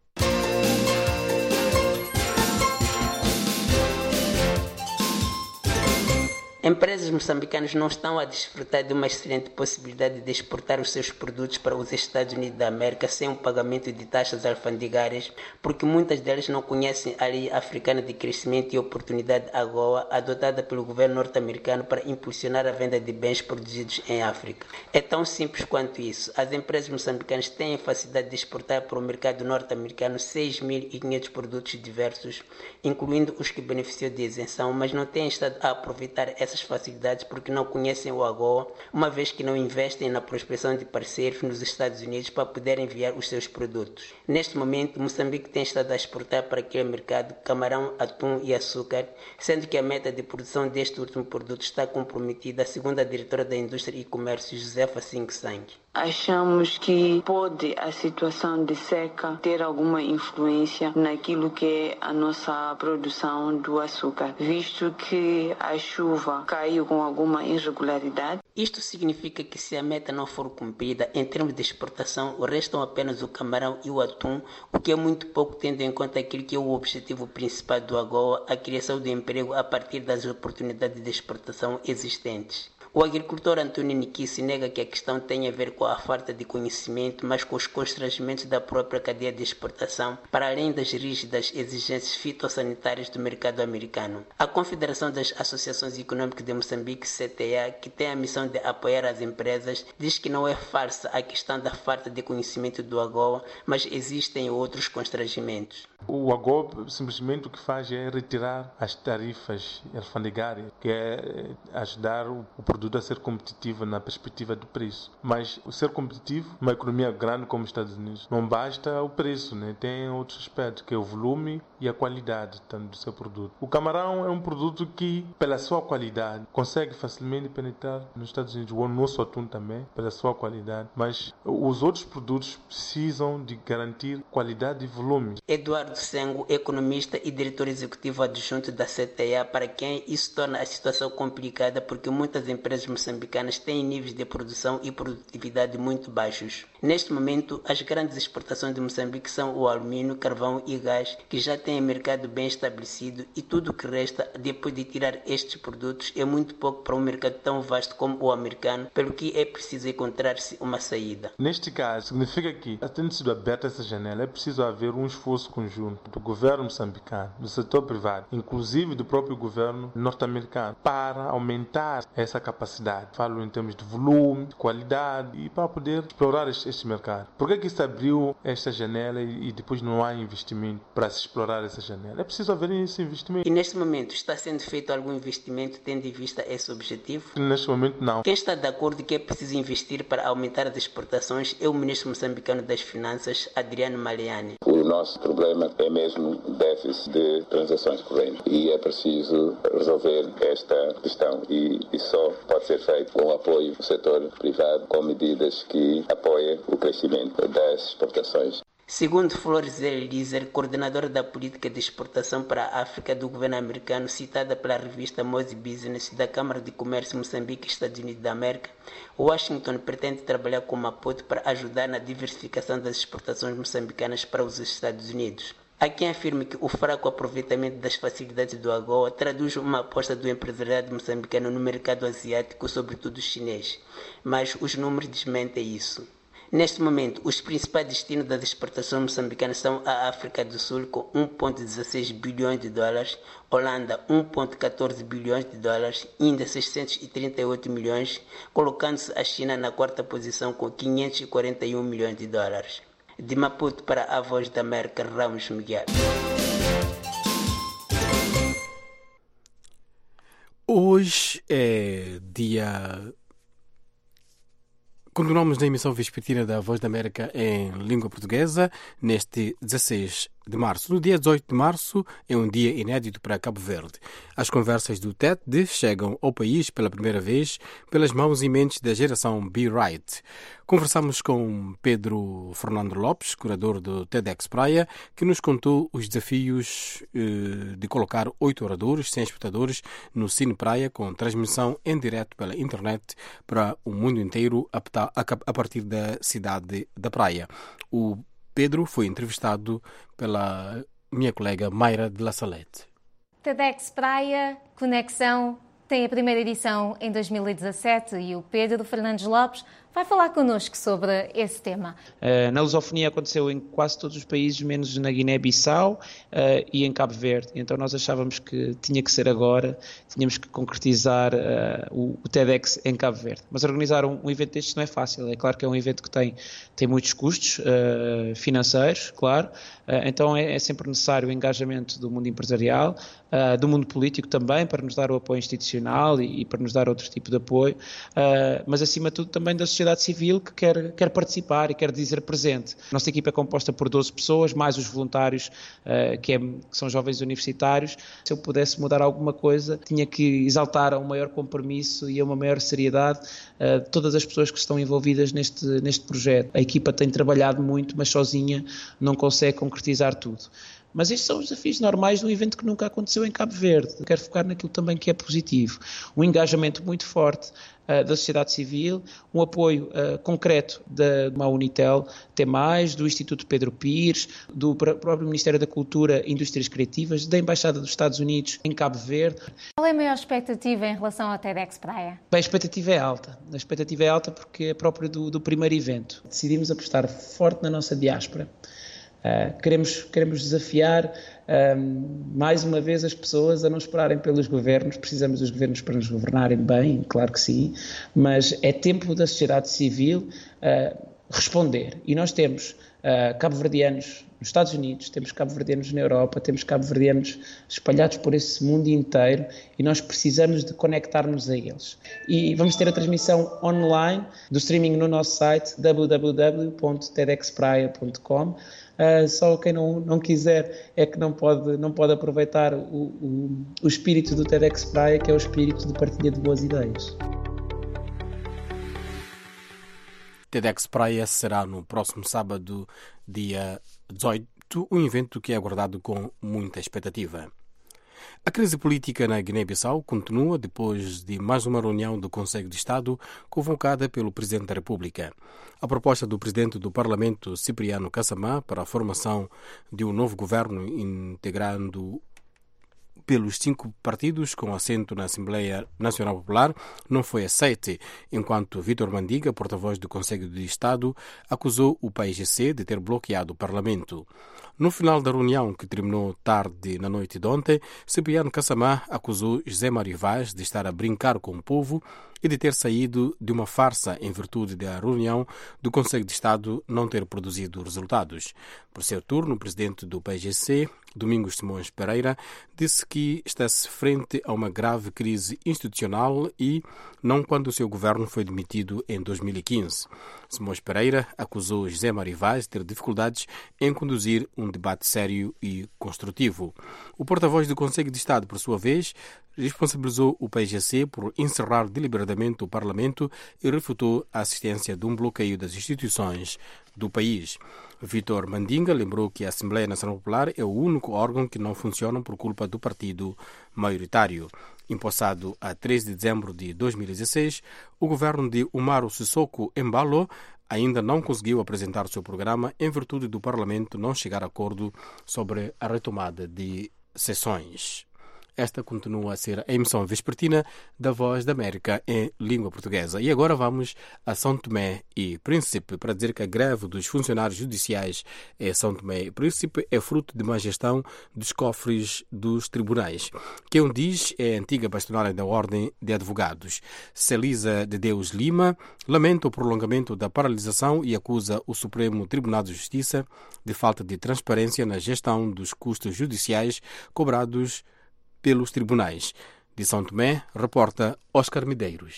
Empresas moçambicanas não estão a desfrutar de uma excelente possibilidade de exportar os seus produtos para os Estados Unidos da América sem um pagamento de taxas alfandegárias, porque muitas delas não conhecem a Lei Africana de Crescimento e Oportunidade AGOA, adotada pelo governo norte-americano para impulsionar a venda de bens produzidos em África. É tão simples quanto isso. As empresas moçambicanas têm a facilidade de exportar para o mercado norte-americano seis mil e quinhentos produtos diversos, incluindo os que beneficiam de isenção, mas não têm estado a aproveitar essas facilidades porque não conhecem o AGOA, uma vez que não investem na prospecção de parceiros nos Estados Unidos para poder enviar os seus produtos. Neste momento, Moçambique tem estado a exportar para aquele mercado camarão, atum e açúcar, sendo que a meta de produção deste último produto está comprometida, segundo a diretora da Indústria e Comércio, Josefa Singh Sang. Achamos que pode a situação de seca ter alguma influência naquilo que é a nossa produção do açúcar, visto que a chuva caiu com alguma irregularidade. Isto significa que se a meta não for cumprida em termos de exportação, restam apenas o camarão e o atum, o que é muito pouco tendo em conta aquilo que é o objetivo principal do AGOA, a criação de emprego a partir das oportunidades de exportação existentes. O agricultor Antônio Nikissi nega que a questão tenha a ver com a falta de conhecimento, mas com os constrangimentos da própria cadeia de exportação, para além das rígidas exigências fitossanitárias do mercado americano. A Confederação das Associações Econômicas de Moçambique, C T A, que tem a missão de apoiar as empresas, diz que não é falsa a questão da falta de conhecimento do AGOA, mas existem outros constrangimentos. O AGOA simplesmente o que faz é retirar as tarifas alfandegárias, que é ajudar o produto a ser competitivo na perspectiva do preço. Mas o ser competitivo, uma economia grande como os Estados Unidos, não basta o preço, né? Tem outros aspectos, que é o volume e a qualidade tanto do seu produto. O camarão é um produto que, pela sua qualidade, consegue facilmente penetrar nos Estados Unidos. O nosso atum também, pela sua qualidade. Mas os outros produtos precisam de garantir qualidade e volume. Eduardo Sengo, economista e diretor executivo adjunto da C T A, para quem isso torna a situação complicada porque muitas empresas moçambicanas têm níveis de produção e produtividade muito baixos. Neste momento, as grandes exportações de Moçambique são o alumínio, carvão e gás, que já têm mercado bem estabelecido, e tudo o que resta, depois de tirar estes produtos, é muito pouco para um mercado tão vasto como o americano, pelo que é preciso encontrar-se uma saída. Neste caso, significa que, tendo sido aberta essa janela, é preciso haver um esforço conjunto do governo moçambicano, do setor privado, inclusive do próprio governo norte-americano, para aumentar essa capacidade. Falo em termos de volume, de qualidade e para poder explorar este, este mercado. Por que que se abriu esta janela e, e depois não há investimento para se explorar essa janela? É preciso haver esse investimento. E neste momento está sendo feito algum investimento tendo em vista esse objetivo? Neste momento não. Quem está de acordo que é preciso investir para aumentar as exportações é o ministro moçambicano das Finanças, Adriano Maleani. O nosso problema é mesmo déficit de transações correntes e é preciso resolver esta questão e, e só pode ser feito com o apoio do setor privado, com medidas que apoiem o crescimento das exportações. Segundo Flores Eliezer, coordenadora da política de exportação para a África do governo americano, citada pela revista Mozi Business da Câmara de Comércio Moçambique e Estados Unidos da América, Washington pretende trabalhar com Maputo para ajudar na diversificação das exportações moçambicanas para os Estados Unidos. Há quem afirme que o fraco aproveitamento das facilidades do AGOA traduz uma aposta do empresariado moçambicano no mercado asiático, sobretudo chinês, mas os números desmentem isso. Neste momento, os principais destinos das exportações moçambicanas são a África do Sul, com um vírgula dezesseis bilhões de dólares, Holanda, um vírgula catorze bilhões de dólares, Índia, seiscentos e trinta e oito milhões, colocando-se a China na quarta posição com quinhentos e quarenta e um milhões de dólares. De Maputo para a Voz da América, Ramos Miguel. Hoje é dia... Continuamos na emissão vespertina da Voz da América em língua portuguesa, neste dezesseis de março. No dia dezoito de março é um dia inédito para Cabo Verde. As conversas do T E D chegam ao país pela primeira vez pelas mãos e mentes da geração Be Right. Conversamos com Pedro Fernando Lopes, curador do TEDx Praia, que nos contou os desafios eh, de colocar oito oradores sem espectadores no Cine Praia com transmissão em direto pela internet para o mundo inteiro a, a, a partir da cidade da Praia. O Pedro foi entrevistado pela minha colega Mayra de La Salete. TEDx Praia, Conexão, tem a primeira edição em dois mil e dezassete e o Pedro Fernandes Lopes vai falar connosco sobre esse tema. Uh, na lusofonia aconteceu em quase todos os países, menos na Guiné-Bissau uh, e em Cabo Verde. Então nós achávamos que tinha que ser agora, tínhamos que concretizar uh, o, o TEDx em Cabo Verde. Mas organizar um, um evento destes não é fácil. É claro que é um evento que tem, tem muitos custos uh, financeiros, claro. Uh, então é, é sempre necessário o engajamento do mundo empresarial, uh, do mundo político também, para nos dar o apoio institucional e, e para nos dar outro tipo de apoio. Uh, mas acima de tudo também da sociedade civil que quer, quer participar e quer dizer presente. A nossa equipa é composta por doze pessoas, mais os voluntários uh, que, é, que são jovens universitários. Se eu pudesse mudar alguma coisa, tinha que exaltar a um maior compromisso e a uma maior seriedade uh, todas as pessoas que estão envolvidas neste, neste projeto. A equipa tem trabalhado muito, mas sozinha não consegue concretizar tudo. Mas estes são os desafios normais de um evento que nunca aconteceu em Cabo Verde. Eu quero focar naquilo também que é positivo. Um engajamento muito forte uh, da sociedade civil, um apoio uh, concreto da, da Unitel T mais, do Instituto Pedro Pires, do próprio Ministério da Cultura e Indústrias Criativas, da Embaixada dos Estados Unidos em Cabo Verde. Qual é a maior expectativa em relação ao TEDx Praia? Bem, a expectativa é alta. A expectativa é alta porque é própria do, do primeiro evento. Decidimos apostar forte na nossa diáspora. Uh, queremos, queremos desafiar um, mais uma vez as pessoas a não esperarem pelos governos. Precisamos dos governos para nos governarem bem, claro que sim, mas é tempo da sociedade civil uh, responder. E nós temos uh, cabo-verdianos nos Estados Unidos, temos cabo-verdianos na Europa, temos cabo-verdianos espalhados por esse mundo inteiro e nós precisamos de conectar-nos a eles. E vamos ter a transmissão online do streaming no nosso site w w w ponto tedex praia ponto com. Uh, só quem não, não quiser é que não pode, não pode aproveitar o, o, o espírito do TEDx Praia, que é o espírito de partilha de boas ideias. TEDx Praia será no próximo sábado, dia dezoito, um evento que é aguardado com muita expectativa. A crise política na Guiné-Bissau continua depois de mais uma reunião do Conselho de Estado convocada pelo Presidente da República. A proposta do Presidente do Parlamento, Cipriano Kassamá, para a formação de um novo governo integrando pelos cinco partidos com assento na Assembleia Nacional Popular não foi aceite, enquanto Vítor Mandiga, porta-voz do Conselho de Estado, acusou o P I G C de ter bloqueado o Parlamento. No final da reunião, que terminou tarde na noite de ontem, Cipriano Kassamá acusou José Mário Vaz de estar a brincar com o povo e de ter saído de uma farsa em virtude da reunião do Conselho de Estado não ter produzido resultados. Por seu turno, o presidente do P I G C, Domingos Simões Pereira, disse que está-se frente a uma grave crise institucional e não quando o seu governo foi demitido em dois mil e quinze. Simões Pereira acusou José Mário Vaz de ter dificuldades em conduzir um debate sério e construtivo. O porta-voz do Conselho de Estado, por sua vez, responsabilizou o P I G C por encerrar deliberadamente o Parlamento e refutou a assistência de um bloqueio das instituições do país. Vítor Mandinga lembrou que a Assembleia Nacional Popular é o único órgão que não funciona por culpa do partido maioritário. Empossado a treze de dezembro de dois mil e dezesseis, o governo de Umaru Sissoko Embalo ainda não conseguiu apresentar seu programa em virtude do Parlamento não chegar a acordo sobre a retomada de sessões. Esta continua a ser a emissão vespertina da Voz da América em língua portuguesa. E agora vamos a São Tomé e Príncipe para dizer que a greve dos funcionários judiciais em São Tomé e Príncipe é fruto de má gestão dos cofres dos tribunais. Quem o diz é a antiga bastonária da Ordem de Advogados. Celisa de Deus Lima lamenta o prolongamento da paralisação e acusa o Supremo Tribunal de Justiça de falta de transparência na gestão dos custos judiciais cobrados pelos tribunais. De São Tomé, reporta Oscar Medeiros.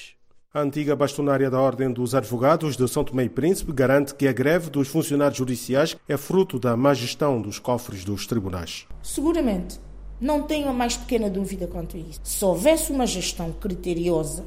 A antiga bastonária da Ordem dos Advogados de São Tomé e Príncipe garante que a greve dos funcionários judiciais é fruto da má gestão dos cofres dos tribunais. Seguramente. Não tenho a mais pequena dúvida quanto a isso. Se houvesse uma gestão criteriosa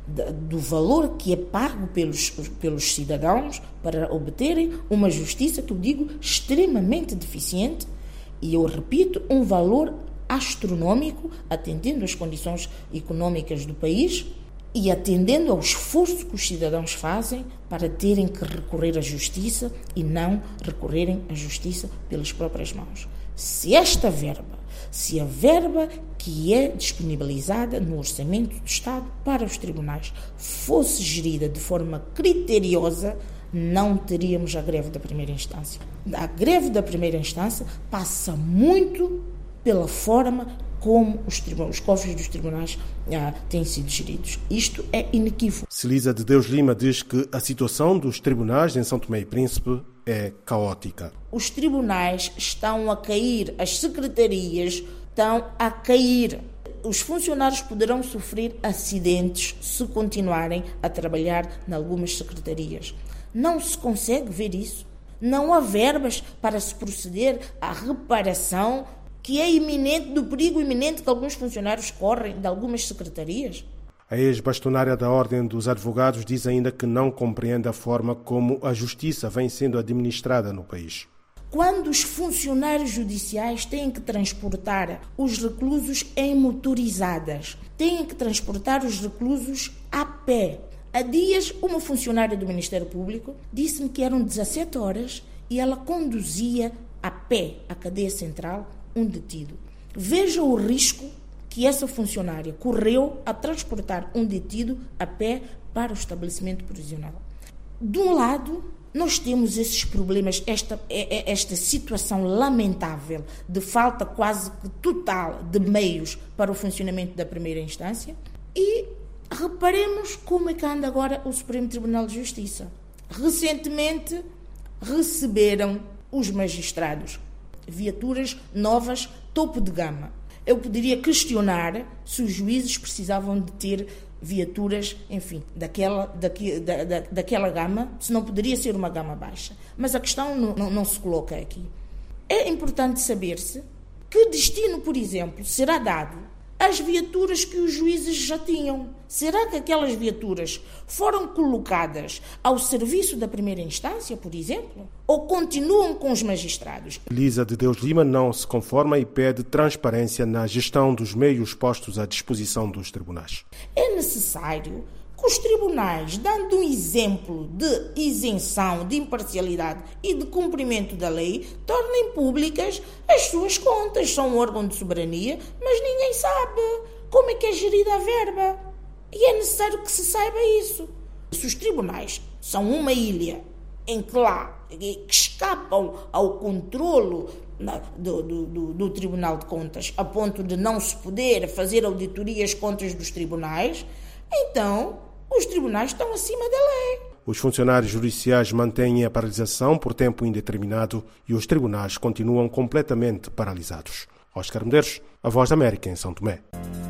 do valor que é pago pelos, pelos cidadãos para obterem uma justiça, que eu digo, extremamente deficiente, e eu repito, um valor astronómico, atendendo às condições económicas do país e atendendo ao esforço que os cidadãos fazem para terem que recorrer à justiça e não recorrerem à justiça pelas próprias mãos. Se esta verba, se a verba que é disponibilizada no orçamento do Estado para os tribunais fosse gerida de forma criteriosa, não teríamos a greve da primeira instância. A greve da primeira instância passa muito pela forma como os, os cofres dos tribunais ah, têm sido geridos. Isto é inequívoco. Celisa de Deus Lima diz que a situação dos tribunais em São Tomé e Príncipe é caótica. Os tribunais estão a cair, as secretarias estão a cair. Os funcionários poderão sofrer acidentes se continuarem a trabalhar em algumas secretarias. Não se consegue ver isso. Não há verbas para se proceder à reparação que é iminente, do perigo iminente que alguns funcionários correm de algumas secretarias. A ex-bastonária da Ordem dos Advogados diz ainda que não compreende a forma como a justiça vem sendo administrada no país. Quando os funcionários judiciais têm que transportar os reclusos em motorizadas, têm que transportar os reclusos a pé. Há dias, uma funcionária do Ministério Público disse-me que eram dezassete horas e ela conduzia a pé à cadeia central um detido. Veja o risco que essa funcionária correu a transportar um detido a pé para o estabelecimento prisional. De um lado, nós temos esses problemas, esta, esta situação lamentável de falta quase total de meios para o funcionamento da primeira instância, e reparemos como é que anda agora o Supremo Tribunal de Justiça. Recentemente receberam os magistrados viaturas novas, topo de gama. Eu poderia questionar se os juízes precisavam de ter viaturas, enfim, daquela, daqui, da, da, daquela gama, se não poderia ser uma gama baixa. Mas a questão não, não, não se coloca aqui. É importante saber-se que destino, por exemplo, será dado às viaturas que os juízes já tinham. Será que aquelas viaturas foram colocadas ao serviço da primeira instância, por exemplo? Ou continuam com os magistrados? Celisa de Deus Lima não se conforma e pede transparência na gestão dos meios postos à disposição dos tribunais. É necessário que os tribunais, dando um exemplo de isenção, de imparcialidade e de cumprimento da lei, tornem públicas as suas contas. São um órgão de soberania, mas ninguém sabe como é que é gerida a verba. E é necessário que se saiba isso. Se os tribunais são uma ilha em que lá, que escapam ao controlo do, do, do, do Tribunal de Contas, a ponto de não se poder fazer auditoria às contas dos tribunais, então os tribunais estão acima da lei. Os funcionários judiciais mantêm a paralisação por tempo indeterminado e os tribunais continuam completamente paralisados. Oscar Medeiros, a Voz da América em São Tomé.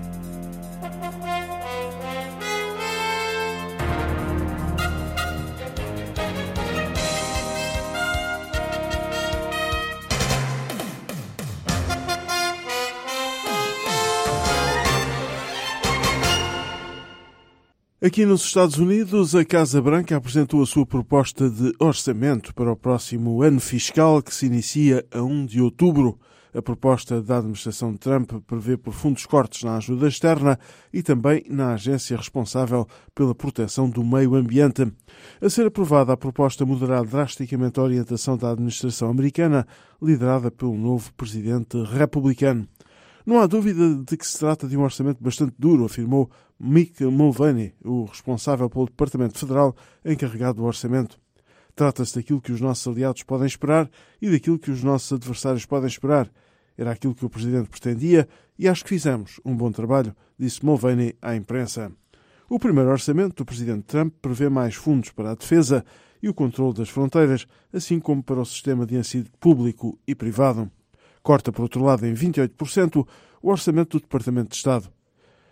Aqui nos Estados Unidos, a Casa Branca apresentou a sua proposta de orçamento para o próximo ano fiscal, que se inicia a primeiro de outubro. A proposta da administração de Trump prevê profundos cortes na ajuda externa e também na agência responsável pela proteção do meio ambiente. A ser aprovada, a proposta mudará drasticamente a orientação da administração americana, liderada pelo novo presidente republicano. Não há dúvida de que se trata de um orçamento bastante duro, afirmou Mick Mulvaney, o responsável pelo Departamento Federal encarregado do orçamento. Trata-se daquilo que os nossos aliados podem esperar e daquilo que os nossos adversários podem esperar. Era aquilo que o Presidente pretendia e acho que fizemos um bom trabalho, disse Mulvaney à imprensa. O primeiro orçamento do Presidente Trump prevê mais fundos para a defesa e o controle das fronteiras, assim como para o sistema de ensino público e privado. Corta, por outro lado, em vinte e oito por cento o orçamento do Departamento de Estado.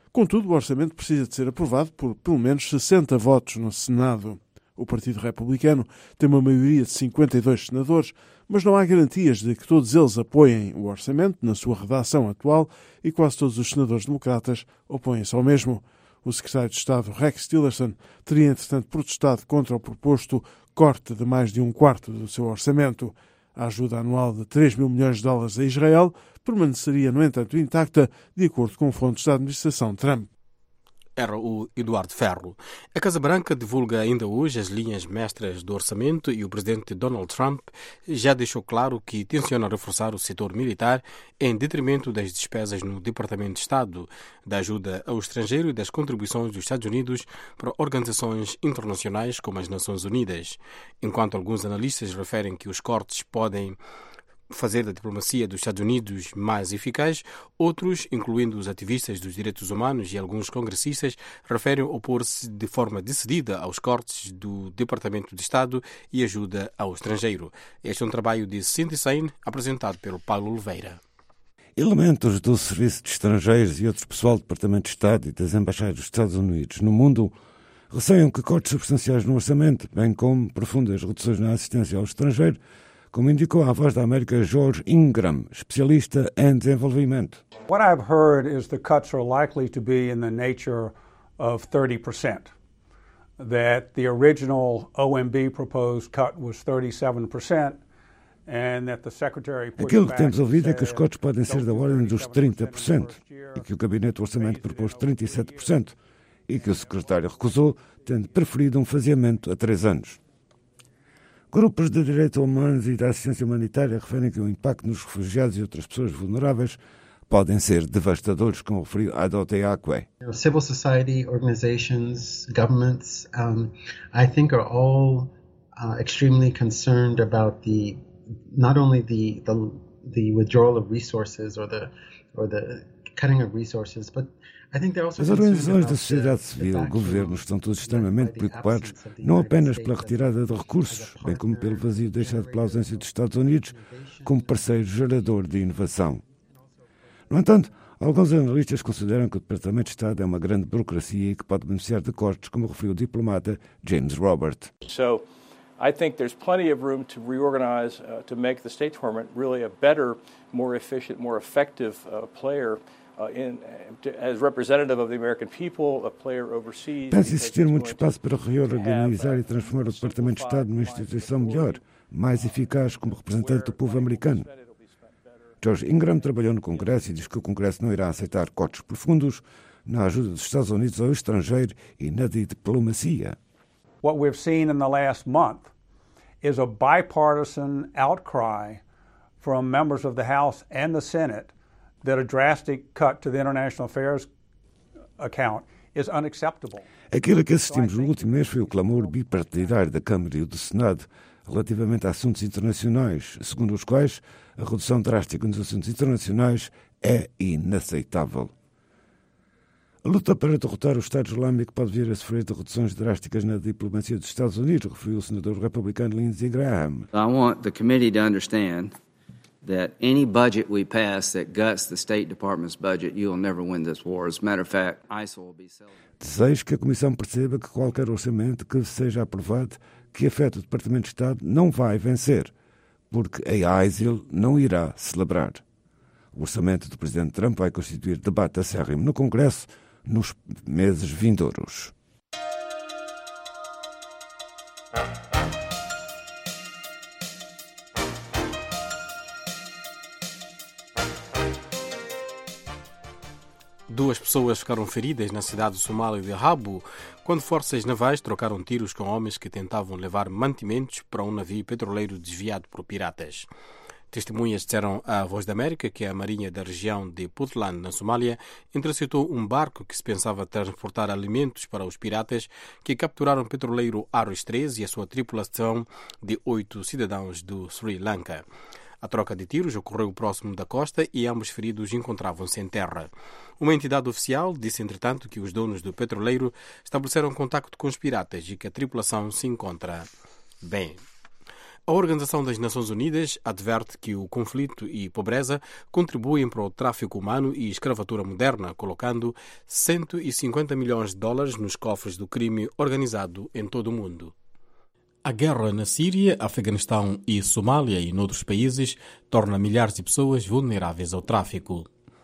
Contudo, o orçamento precisa de ser aprovado por pelo menos sessenta votos no Senado. O Partido Republicano tem uma maioria de cinquenta e dois senadores, mas não há garantias de que todos eles apoiem o orçamento na sua redação atual e quase todos os senadores democratas opõem-se ao mesmo. O secretário de Estado, Rex Tillerson, teria, entretanto, protestado contra o proposto corte de mais de um quarto do seu orçamento. A ajuda anual de três mil milhões de dólares a Israel permaneceria, no entanto, intacta, de acordo com fontes da administração Trump. Era o Eduardo Ferro. A Casa Branca divulga ainda hoje as linhas mestras do orçamento e o presidente Donald Trump já deixou claro que tenciona reforçar o setor militar em detrimento das despesas no Departamento de Estado, da ajuda ao estrangeiro e das contribuições dos Estados Unidos para organizações internacionais como as Nações Unidas. Enquanto alguns analistas referem que os cortes podem fazer da diplomacia dos Estados Unidos mais eficaz, outros, incluindo os ativistas dos direitos humanos e alguns congressistas, referem opor-se de forma decidida aos cortes do Departamento de Estado e ajuda ao estrangeiro. Este é um trabalho de Cindy Sain, apresentado pelo Paulo Oliveira. Elementos do Serviço de Estrangeiros e outros pessoal do Departamento de Estado e das Embaixadas dos Estados Unidos no mundo receiam que cortes substanciais no orçamento, bem como profundas reduções na assistência ao estrangeiro, como indicou à Voz da América George Ingram, especialista em desenvolvimento. What I've heard is the cuts are likely to be in the nature of thirty percent. That the original O M B proposed cut was thirty-seven percent. Aquilo que temos ouvido é que os cortes podem ser da ordem dos trinta por cento e que o Gabinete do Orçamento propôs trinta e sete por cento e que o secretário recusou, tendo preferido um faseamento a três anos. Grupos de direitos humanos e da assistência humanitária referem que o impacto nos refugiados e outras pessoas vulneráveis podem ser devastadores, como referiu Adote Akwe. Civil society organizations, governments, um, I think are all uh, extremely concerned about the not only the, the the withdrawal of resources or the or the cutting of resources, but As organizações da sociedade civil, governos, estão todos extremamente preocupados, não apenas pela retirada de recursos, bem como pelo vazio deixado pela ausência dos Estados Unidos como parceiro gerador de inovação. No entanto, alguns analistas consideram que o Departamento de Estado é uma grande burocracia e que pode beneficiar de cortes, como referiu o diplomata James Robert. So, I think there's plenty of room to reorganize, uh, to make the State Department really a better, more efficient, more effective uh, player. Penso existir muito espaço para reorganizar e transformar o Departamento de Estado numa instituição melhor, mais eficaz como representante do povo americano. George Ingram trabalhou no Congresso e diz que o Congresso não irá aceitar cortes profundos na ajuda dos Estados Unidos ao estrangeiro e na diplomacia. What we've seen in the last month is a bipartisan outcry from members of the House and the Senate that a drastic cut to the international affairs account is unacceptable. Aquilo que assistimos no último mês foi o clamor bipartidário da Câmara e do Senado relativamente a assuntos internacionais, segundo os quais a redução drástica nos assuntos internacionais é inaceitável. A luta para derrotar o Estado Islâmico pode vir a sofrer de reduções drásticas na diplomacia dos Estados Unidos, referiu o senador republicano Lindsey Graham. I want the committee to understand that any budget we pass that guts the State Department's budget, you will never win this war. As a matter of fact, I S I L will be celebrating. Desejo que a Comissão perceba que qualquer orçamento que seja aprovado que afeta o Departamento de Estado não vai vencer, porque a I S I L não irá celebrar. O orçamento do Presidente Trump vai constituir debate acérrimo no Congresso nos meses vindouros. Duas pessoas ficaram feridas na cidade somália de Rabo quando forças navais trocaram tiros com homens que tentavam levar mantimentos para um navio petroleiro desviado por piratas. Testemunhas disseram à Voz da América que a Marinha da região de Puntland, na Somália, interceptou um barco que se pensava transportar alimentos para os piratas que capturaram o petroleiro Aros treze e a sua tripulação de oito cidadãos do Sri Lanka. A troca de tiros ocorreu próximo da costa e ambos feridos encontravam-se em terra. Uma entidade oficial disse, entretanto, que os donos do petroleiro estabeleceram contacto com os piratas e que a tripulação se encontra bem. A Organização das Nações Unidas adverte que o conflito e pobreza contribuem para o tráfico humano e escravatura moderna, colocando cento e cinquenta milhões de dólares nos cofres do crime organizado em todo o mundo. A guerra na Síria, Afeganistão e Somália e noutros países torna milhares de pessoas vulneráveis ao tráfico.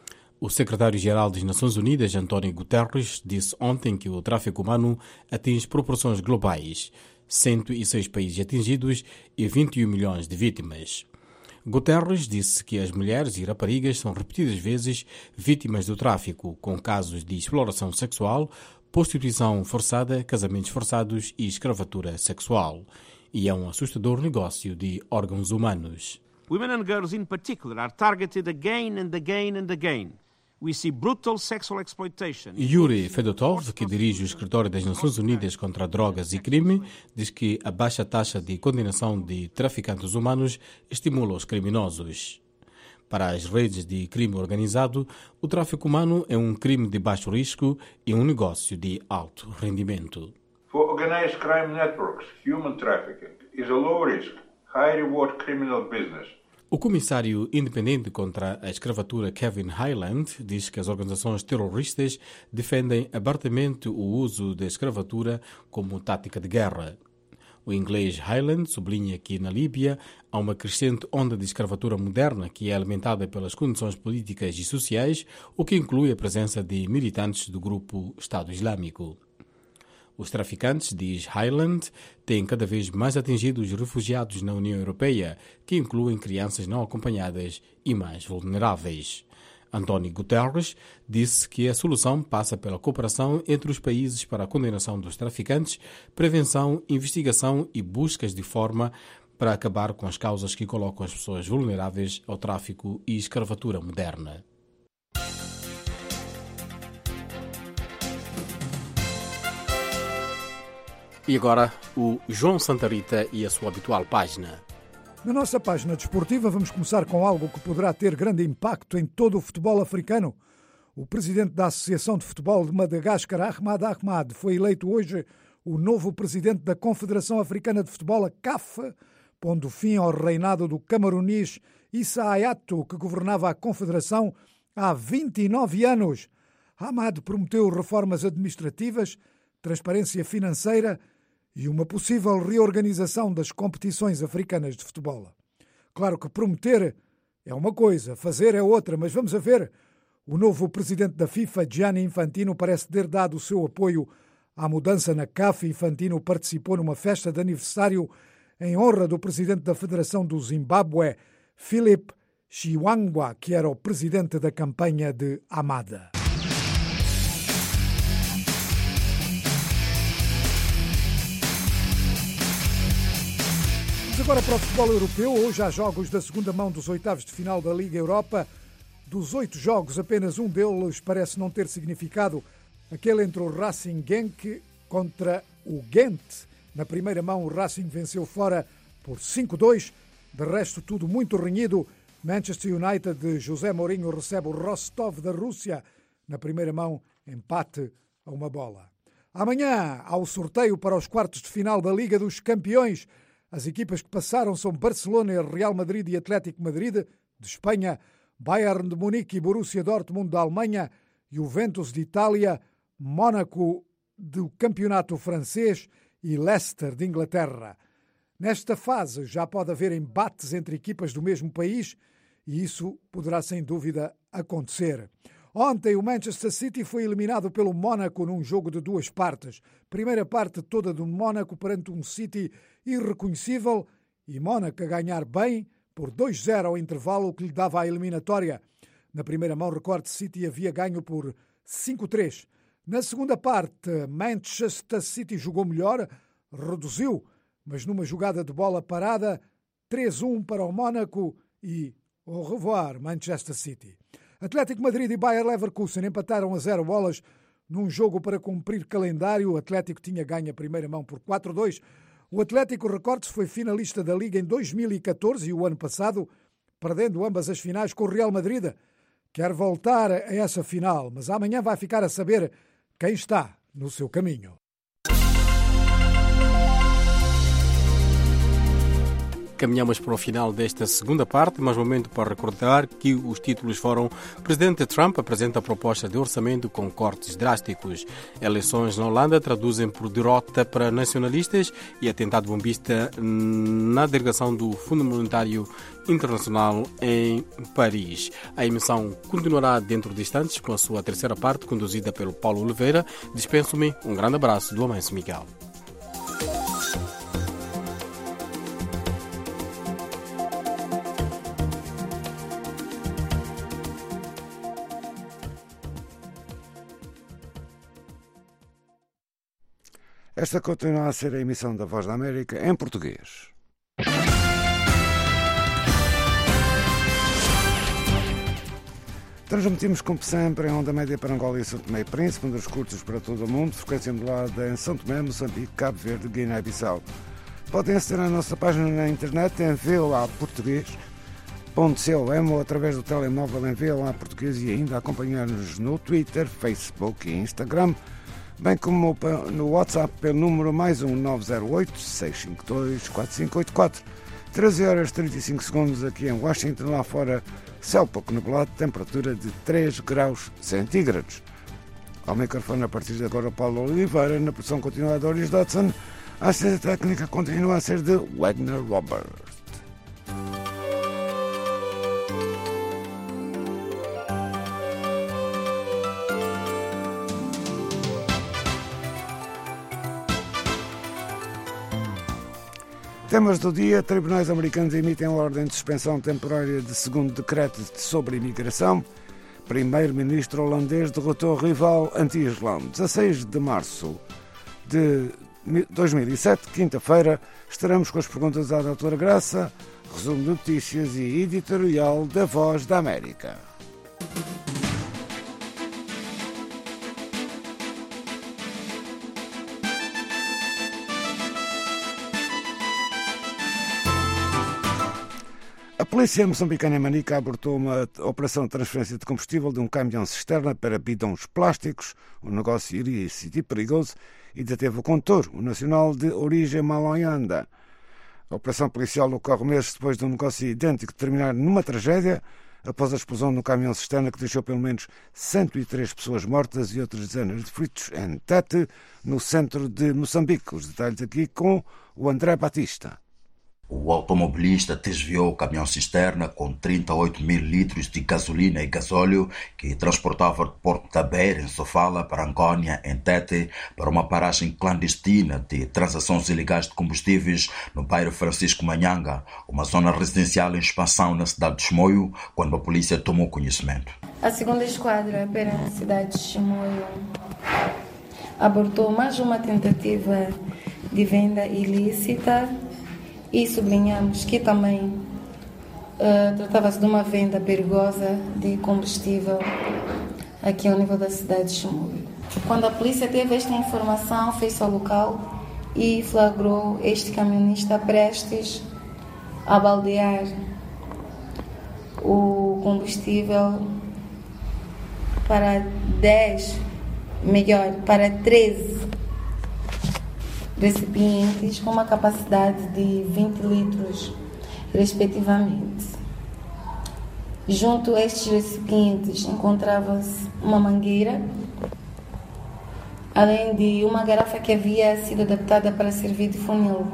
O secretário-geral das Nações Unidas, António Guterres, disse ontem que o tráfico humano atinge proporções globais, cento e seis países atingidos e vinte e um milhões de vítimas. Guterres disse que as mulheres e raparigas são repetidas vezes vítimas do tráfico, com casos de exploração sexual, prostituição forçada, casamentos forçados e escravatura sexual. E é um assustador negócio de órgãos humanos. Women and girls in particular are targeted again and again and again. We see brutal sexual exploitation. Yuri Fedotov, que dirige o escritório das Nações Unidas contra Drogas e Crime, diz que a baixa taxa de condenação de traficantes humanos estimula os criminosos. Para as redes de crime organizado, o tráfico humano é um crime de baixo risco e um negócio de alto rendimento. For organized crime networks, human trafficking is a low risk, high reward criminal business. O comissário independente contra a escravatura Kevin Hyland diz que as organizações terroristas defendem abertamente o uso da escravatura como tática de guerra. O inglês Hyland sublinha que na Líbia há uma crescente onda de escravatura moderna que é alimentada pelas condições políticas e sociais, o que inclui a presença de militantes do grupo Estado Islâmico. Os traficantes, diz Hyland, têm cada vez mais atingido os refugiados na União Europeia, que incluem crianças não acompanhadas e mais vulneráveis. António Guterres disse que a solução passa pela cooperação entre os países para a condenação dos traficantes, prevenção, investigação e buscas de forma para acabar com as causas que colocam as pessoas vulneráveis ao tráfico e escravatura moderna. E agora, o João Santa Rita e a sua habitual página. Na nossa página desportiva vamos começar com algo que poderá ter grande impacto em todo o futebol africano. O presidente da Associação de Futebol de Madagascar, Ahmad Ahmad, foi eleito hoje o novo presidente da Confederação Africana de Futebol, a C A F, pondo fim ao reinado do camerunês Issa Hayatou, que governava a Confederação há vinte e nove anos. Ahmad prometeu reformas administrativas, transparência financeira e uma possível reorganização das competições africanas de futebol. Claro que prometer é uma coisa, fazer é outra, mas vamos a ver. O novo presidente da FIFA, Gianni Infantino, parece ter dado o seu apoio à mudança na C A F. Infantino participou numa festa de aniversário em honra do presidente da Federação do Zimbábue, Philip Chiwangwa, que era o presidente da campanha de Amada. Agora para o futebol europeu, hoje há jogos da segunda mão dos oitavos de final da Liga Europa. Dos oito jogos, apenas um deles parece não ter significado, aquele entre o Racing Genk contra o Ghent. Na primeira mão o Racing venceu fora por cinco a dois, de resto tudo muito renhido. Manchester United de José Mourinho recebe o Rostov da Rússia. Na primeira mão, empate a uma bola. Amanhã há o sorteio para os quartos de final da Liga dos Campeões. As equipas que passaram são Barcelona, Real Madrid e Atlético Madrid de Espanha, Bayern de Munique e Borussia Dortmund da Alemanha, Juventus de Itália, Mónaco do Campeonato Francês e Leicester de Inglaterra. Nesta fase já pode haver embates entre equipas do mesmo país e isso poderá sem dúvida acontecer. Ontem o Manchester City foi eliminado pelo Mónaco num jogo de duas partes. Primeira parte toda do Mónaco perante um City irreconhecível e Mónaco a ganhar bem por dois a zero ao intervalo, o que lhe dava a eliminatória. Na primeira mão, recorde, City havia ganho por cinco a três. Na segunda parte, Manchester City jogou melhor, reduziu, mas numa jogada de bola parada, três a um para o Mónaco e au revoir, Manchester City. Atlético Madrid e Bayer Leverkusen empataram a zero bolas num jogo para cumprir calendário. O Atlético tinha ganho a primeira mão por quatro a dois. O Atlético, recorde-se, foi finalista da Liga em dois mil e catorze e o ano passado, perdendo ambas as finais com o Real Madrid. Quer voltar a essa final, mas amanhã vai ficar a saber quem está no seu caminho. Caminhamos para o final desta segunda parte, mas momento para recordar que os títulos foram: Presidente Trump apresenta a proposta de orçamento com cortes drásticos, eleições na Holanda traduzem por derrota para nacionalistas e atentado bombista na delegação do Fundo Monetário Internacional em Paris. A emissão continuará dentro de instantes com a sua terceira parte, conduzida pelo Paulo Oliveira. Dispenso-me um grande abraço do Amancio Miguel. Esta continua a ser a emissão da Voz da América em português. Transmitimos, como sempre, em onda média para Angola e São Tomé e Príncipe, onde os curtos para todo o mundo, frequência modulada em São Tomé, Moçambique, Cabo Verde e Guiné-Bissau. Podem aceder à nossa página na internet em v o a português ponto com ou através do telemóvel em v o a português e ainda acompanhar-nos no Twitter, Facebook e Instagram, bem como no WhatsApp pelo número mais um nove zero oito, seis cinco dois, quatro cinco oito quatro. treze horas e trinta e cinco segundos aqui em Washington, lá fora céu pouco nublado, temperatura de três graus centígrados. Ao microfone a partir de agora Paulo Oliveira, na produção continua Doris Dodson, a assistência técnica continua a ser de Wagner Robert. Temas do dia: tribunais americanos emitem ordem de suspensão temporária de segundo decreto sobre imigração. Primeiro-ministro holandês derrotou rival anti-islão. dezasseis de março de dois mil e sete, quinta-feira, estaremos com as perguntas à doutora Graça, resumo de notícias e editorial da Voz da América. A polícia moçambicana em Manica abortou uma operação de transferência de combustível de um caminhão-cisterna para bidões plásticos, um negócio ilícito e perigoso, e deteve o condutor, o nacional de origem malonhanda. A operação policial ocorre meses depois de um negócio idêntico terminar numa tragédia, após a explosão no caminhão-cisterna que deixou pelo menos cento e três pessoas mortas e outras dezenas de feridos em Tete, no centro de Moçambique. Os detalhes aqui com o André Batista. O automobilista desviou o caminhão-cisterna com trinta e oito mil litros de gasolina e gasóleo que transportava de Porto da Beira, em Sofala, para Angônia, em Tete, para uma paragem clandestina de transações ilegais de combustíveis no bairro Francisco Manhanga, uma zona residencial em expansão na cidade de Chimoio, quando a polícia tomou conhecimento. A segunda esquadra, pela cidade de Chimoio, abortou mais uma tentativa de venda ilícita. E sublinhamos que também uh, tratava-se de uma venda perigosa de combustível aqui ao nível da cidade de Chimoio. Quando a polícia teve esta informação, fez-se ao local e flagrou este caminhonista prestes a baldear o combustível para dez, melhor, para treze recipientes com uma capacidade de vinte litros, respectivamente. Junto a estes recipientes encontrava-se uma mangueira, além de uma garrafa que havia sido adaptada para servir de funil.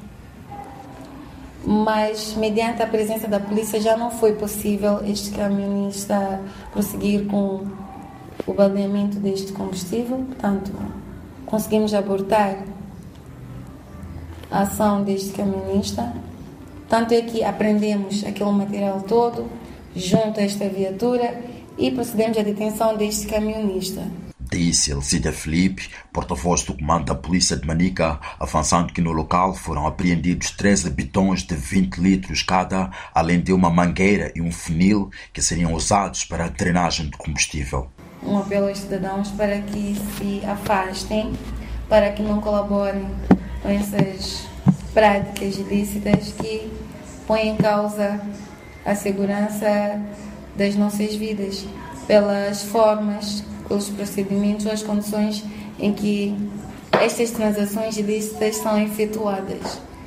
Mas, mediante a presença da polícia, já não foi possível este caminhonista prosseguir com o baldeamento deste combustível. Portanto, conseguimos abortar a ação deste caminhonista. Tanto é que apreendemos aquele material todo junto a esta viatura e procedemos à detenção deste caminhonista. Disse Elcida Felipe, porta-voz do comando da polícia de Manica, avançando que no local foram apreendidos treze bidões de vinte litros cada, além de uma mangueira e um funil que seriam usados para a drenagem de combustível. Um apelo aos cidadãos para que se afastem, para que não colaborem com essas práticas ilícitas que põem em causa a segurança das nossas vidas, pelas formas, pelos procedimentos ou as condições em que estas transações ilícitas são efetuadas. Em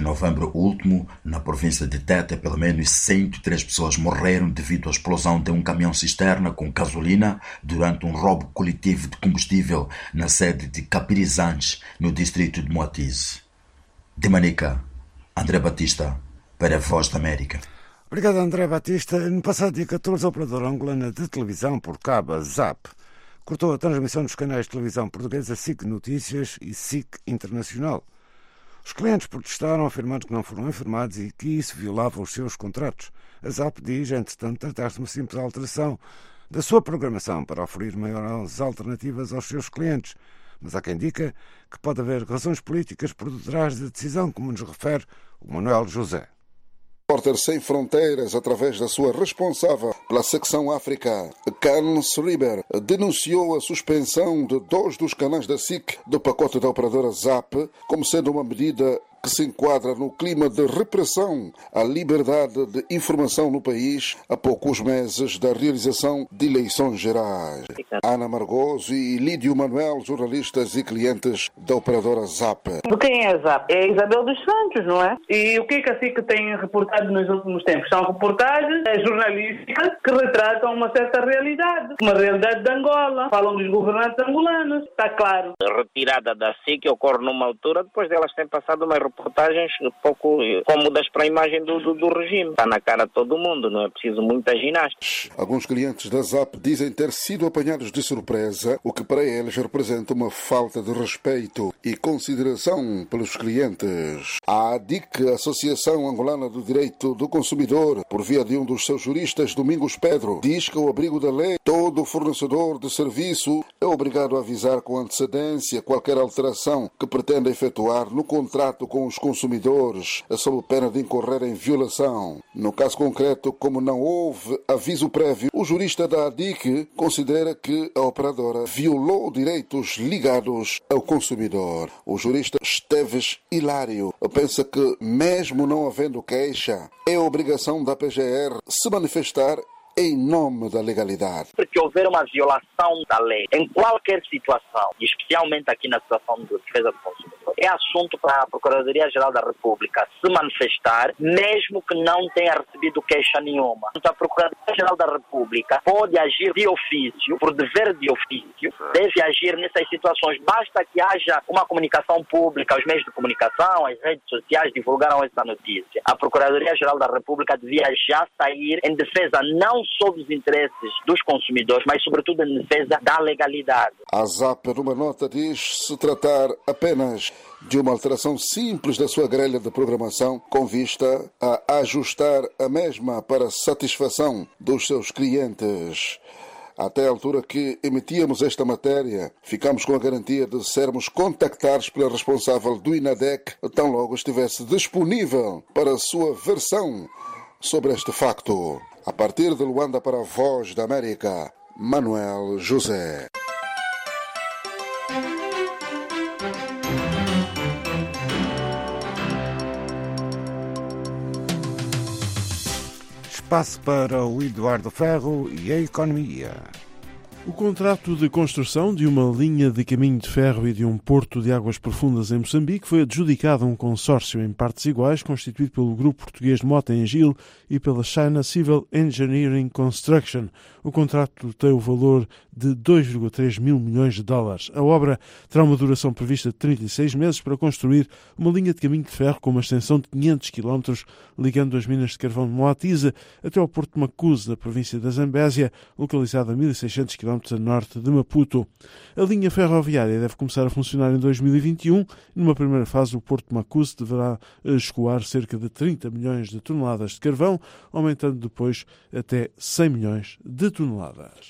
Em novembro último, na província de Tete, pelo menos cento e três pessoas morreram devido à explosão de um caminhão-cisterna com gasolina durante um roubo coletivo de combustível na sede de Capirizantes, no distrito de Moatize. De Manica, André Batista, para a Voz da América. Obrigado, André Batista. No passado dia catorze, a operadora angolana de televisão por cabo, a Zap, cortou a transmissão dos canais de televisão portuguesa S I C Notícias e S I C Internacional. Os clientes protestaram, afirmando que não foram informados e que isso violava os seus contratos. A Zap diz, entretanto, tratar-se de uma simples alteração da sua programação para oferecer maiores alternativas aos seus clientes. Mas há quem diga que pode haver razões políticas por detrás da decisão, como nos refere o Manuel José. Repórter Sem Fronteiras, através da sua responsável pela secção África, Carlos Riber, denunciou a suspensão de dois dos canais da S I C do pacote da operadora Zap como sendo uma medida que se enquadra no clima de repressão à liberdade de informação no país a poucos meses da realização de eleições gerais. Ana Margoso e Lídio Manuel, jornalistas e clientes da operadora Zap. Quem é a Zap? É a Isabel dos Santos, não é? E o que é que a S I C tem reportado nos últimos tempos? São reportagens jornalísticas que retratam uma certa realidade. Uma realidade de Angola. Falam dos governantes angolanos. Está claro. A retirada da S I C ocorre numa altura depois delas terem passado uma reportagens um pouco cômodas para a imagem do, do, do regime. Está na cara de todo mundo, não é preciso muita ginástica. Alguns clientes da Zap dizem ter sido apanhados de surpresa, o que para eles representa uma falta de respeito e consideração pelos clientes. A ADIC, Associação Angolana do Direito do Consumidor, por via de um dos seus juristas, Domingos Pedro, diz que ao abrigo da lei, todo fornecedor de serviço é obrigado a avisar com antecedência qualquer alteração que pretenda efetuar no contrato com os consumidores, sob pena de incorrer em violação. No caso concreto, como não houve aviso prévio, o jurista da ADIC considera que a operadora violou direitos ligados ao consumidor. O jurista Esteves Hilário pensa que, mesmo não havendo queixa, é obrigação da P G R se manifestar em nome da legalidade. Porque houver uma violação da lei em qualquer situação, especialmente aqui na situação de defesa do consumidor, é assunto para a Procuradoria-Geral da República se manifestar, mesmo que não tenha recebido queixa nenhuma. Então, a Procuradoria-Geral da República pode agir de ofício, por dever de ofício, deve agir nessas situações. Basta que haja uma comunicação pública, os meios de comunicação, as redes sociais divulgaram essa notícia. A Procuradoria-Geral da República devia já sair em defesa não só dos interesses dos consumidores, mas sobretudo em defesa da legalidade. A Zap, numa nota, diz se tratar apenas de uma alteração simples da sua grelha de programação com vista a ajustar a mesma para satisfação dos seus clientes. Até a altura que emitíamos esta matéria, ficamos com a garantia de sermos contactados pela responsável do INADEC, tão logo estivesse disponível para a sua versão sobre este facto. A partir de Luanda para a Voz da América, Manuel José. Espaço para o Eduardo Ferro e a economia. O contrato de construção de uma linha de caminho de ferro e de um porto de águas profundas em Moçambique foi adjudicado a um consórcio em partes iguais constituído pelo grupo português de Mota-Engil e pela China Civil Engineering Construction. O contrato tem o valor de dois vírgula três mil milhões de dólares. A obra terá uma duração prevista de trinta e seis meses para construir uma linha de caminho de ferro com uma extensão de quinhentos quilómetros ligando as minas de carvão de Moatize até ao porto de Macuse, na província da Zambésia, localizado a mil e seiscentos quilómetros a norte de Maputo. A linha ferroviária deve começar a funcionar em dois mil e vinte e um. Numa primeira fase, o porto de Macuse deverá escoar cerca de trinta milhões de toneladas de carvão, aumentando depois até cem milhões de toneladas.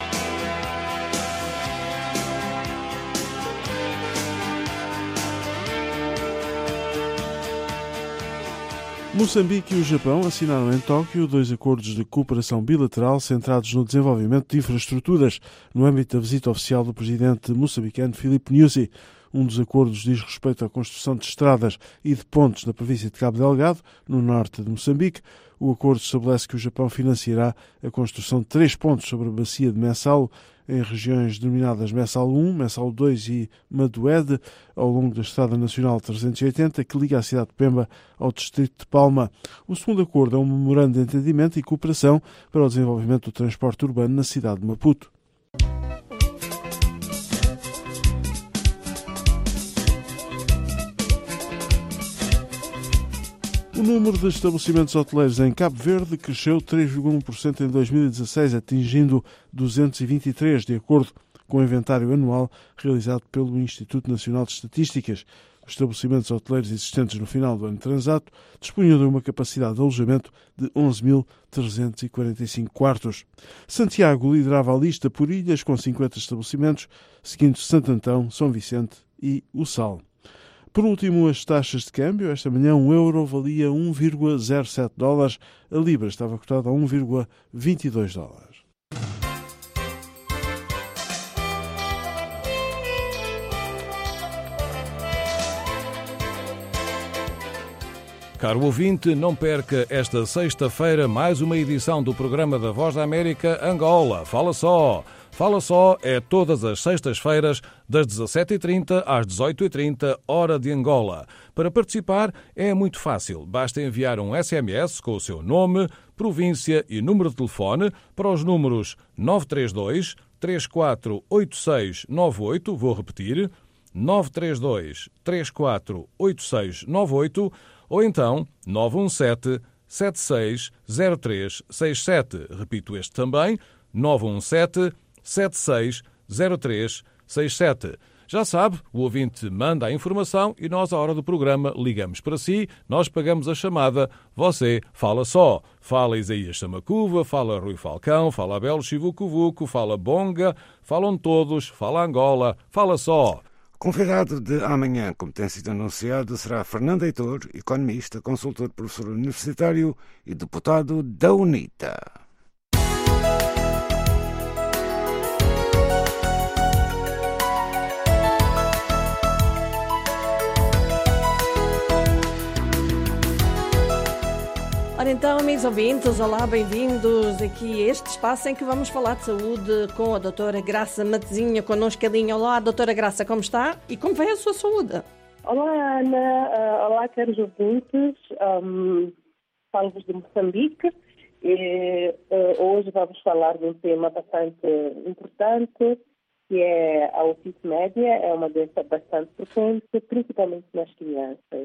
Moçambique e o Japão assinaram em Tóquio dois acordos de cooperação bilateral centrados no desenvolvimento de infraestruturas no âmbito da visita oficial do presidente moçambicano Filipe Nyusi. Um dos acordos diz respeito à construção de estradas e de pontes na província de Cabo Delgado, no norte de Moçambique. O acordo estabelece que o Japão financiará a construção de três pontes sobre a bacia de Messalo, em regiões denominadas Messalo um, Messalo dois e Maduede, ao longo da Estrada Nacional trezentos e oitenta, que liga a cidade de Pemba ao distrito de Palma. O segundo acordo é um memorando de entendimento e cooperação para o desenvolvimento do transporte urbano na cidade de Maputo. O número de estabelecimentos hoteleiros em Cabo Verde cresceu três vírgula um por cento em dois mil e dezasseis, atingindo duzentos e vinte e três, de acordo com o inventário anual realizado pelo Instituto Nacional de Estatísticas. Os estabelecimentos hoteleiros existentes no final do ano transato dispunham de uma capacidade de alojamento de onze mil trezentos e quarenta e cinco quartos. Santiago liderava a lista por ilhas com cinquenta estabelecimentos, seguindo Santo Antão, São Vicente e o Sal. Por último, as taxas de câmbio. Esta manhã, um euro valia um vírgula zero sete dólares. A libra estava cotada a um vírgula vinte e dois dólares. Caro ouvinte, não perca esta sexta-feira mais uma edição do programa da Voz da América Angola. Fala só! Fala Só é todas as sextas-feiras, das dezassete e trinta às dezoito e trinta, hora de Angola. Para participar é muito fácil. Basta enviar um S M S com o seu nome, província e número de telefone para os números nove três dois, três quatro oito seis nove oito, vou repetir, nove três dois, três quatro oito seis nove oito, ou então nove um sete, sete seis zero três seis sete. Repito este também, nove um sete, sete seis zero três seis sete. Já sabe, o ouvinte manda a informação e nós, à hora do programa, ligamos para si, nós pagamos a chamada, você fala só. Fala Isaías Samacuva, fala Rui Falcão, fala Abel Chivucovuco, fala Bonga, falam todos, fala Angola, fala só. Convidado de amanhã, como tem sido anunciado, será Fernando Heitor, economista, consultor, professor universitário e deputado da UNITA. Ora então, amigos ouvintes, olá, bem-vindos aqui a este espaço em que vamos falar de saúde com a doutora Graça Matezinha, connosco ali. Olá, doutora Graça, como está? E como vai a sua saúde? Olá, Ana. Uh, olá, caros ouvintes. Um, Falo-vos de Moçambique e uh, hoje vamos falar de um tema bastante importante, que é a otite média. É uma doença bastante frequente, principalmente nas crianças.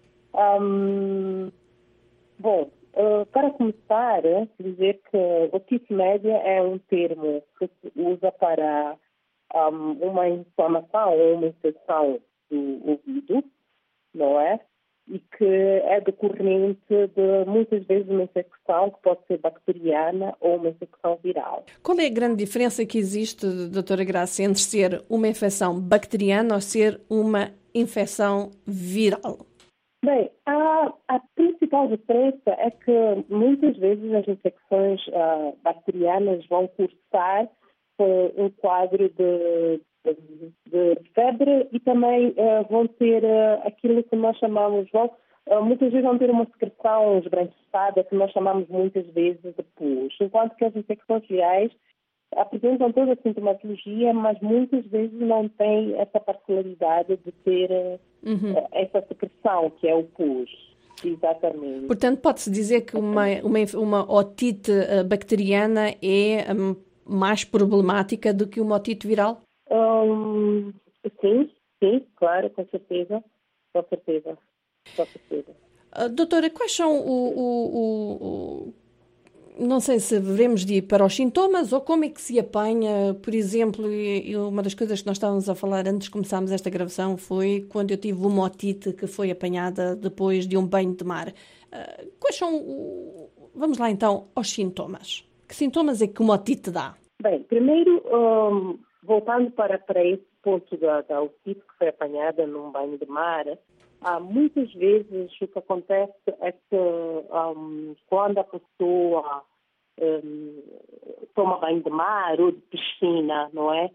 Um, bom, Uh, para começar, dizer que otite média é um termo que se usa para um, uma inflamação ou uma infecção do ouvido, não é? E que é decorrente de, muitas vezes, uma infecção que pode ser bacteriana ou uma infecção viral. Qual é a grande diferença que existe, doutora Graça, entre ser uma infecção bacteriana ou ser uma infecção viral? Bem, a, a principal diferença é que muitas vezes as infecções uh, bacterianas vão cursar com um quadro de, de, de febre e também uh, vão ter uh, aquilo que nós chamamos, vão, uh, muitas vezes vão ter uma secreção esbranquiçada que nós chamamos muitas vezes de pus, enquanto que as infecções virais apresentam toda a sintomatologia, mas muitas vezes não têm essa particularidade de ter uhum. uh, essa secreção, que é o pus. Exatamente. Portanto, pode-se dizer que uma, uma, uma otite bacteriana é um, mais problemática do que uma otite viral? Um, sim, sim, claro, com certeza. Com certeza. Com certeza. Uh, doutora, quais são o... o, o, o... Não sei se devemos de ir para os sintomas ou como é que se apanha, por exemplo, e, e uma das coisas que nós estávamos a falar antes de começarmos esta gravação foi quando eu tive uma otite que foi apanhada depois de um banho de mar. Uh, quais são, o... vamos lá então, aos sintomas. Que sintomas é que uma otite dá? Bem, primeiro, um, voltando para, para esse ponto da, da otite que foi apanhada num banho de mar, Ah, muitas vezes o que acontece é que um, quando a pessoa um, toma banho de mar ou de piscina, não é?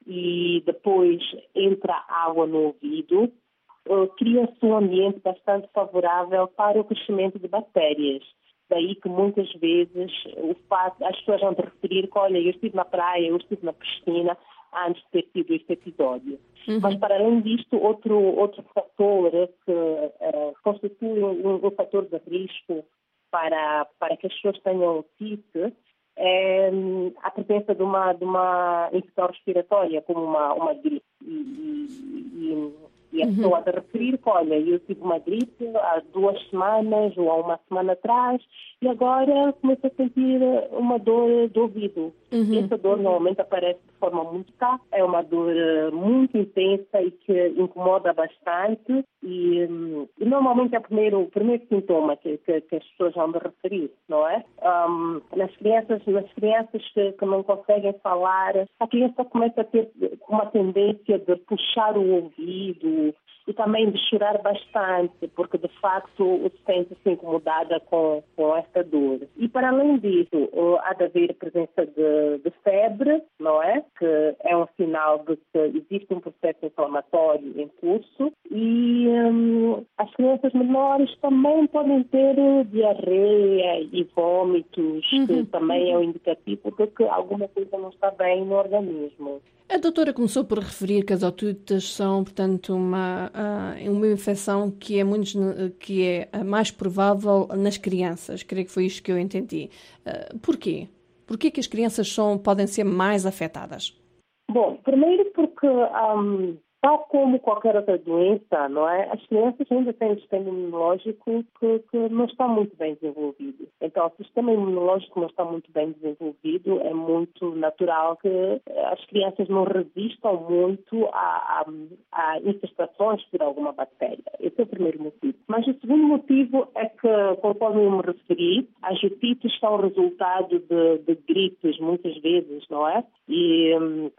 e depois entra água no ouvido, cria-se um ambiente bastante favorável para o crescimento de bactérias. Daí que muitas vezes o fato, as pessoas vão te referir que, olha, eu estive na praia, eu estive na piscina antes de ter tido este episódio. Uhum. Mas, para além disto, outro, outro fator que uh, constitui um, um fator de risco para, para que as pessoas tenham otite é um, a presença de uma, de uma infecção respiratória, como uma, uma gripe. E, e, e, E a uhum. pessoa a referir que, olha, eu tive uma gripe há duas semanas ou há uma semana atrás e agora começo a sentir uma dor do ouvido. Uhum. Essa dor normalmente aparece de forma muito fraca, é uma dor muito intensa e que incomoda bastante e, e normalmente é o primeiro, o primeiro sintoma que, que, que as pessoas vão me referir, não é? Um, nas crianças, nas crianças que, que não conseguem falar, a criança começa a ter uma tendência de puxar o ouvido e também de chorar bastante, porque de facto sente-se incomodada com, com esta dor. E para além disso, há de haver presença de, de febre, não é? Que é um sinal de que existe um processo inflamatório em curso. E hum, as crianças menores também podem ter diarreia e vômitos, uhum. que também é um indicativo de que alguma coisa não está bem no organismo. A doutora começou por referir que as otites são, portanto, uma, uma infecção que é, muito, que é a mais provável nas crianças. Creio que foi isto que eu entendi. Porquê? Porquê que as crianças são, podem ser mais afetadas? Bom, primeiro porque, um, tal como qualquer outra doença, não é? As crianças ainda têm um sistema imunológico que, que não está muito bem desenvolvido. Então, o sistema imunológico não está muito bem desenvolvido, é muito natural que as crianças não resistam muito a, a, a infestações por alguma bactéria. Esse é o primeiro motivo. Mas o segundo motivo é que, conforme eu me referi, as otites são resultado de, de gripes, muitas vezes, não é? E,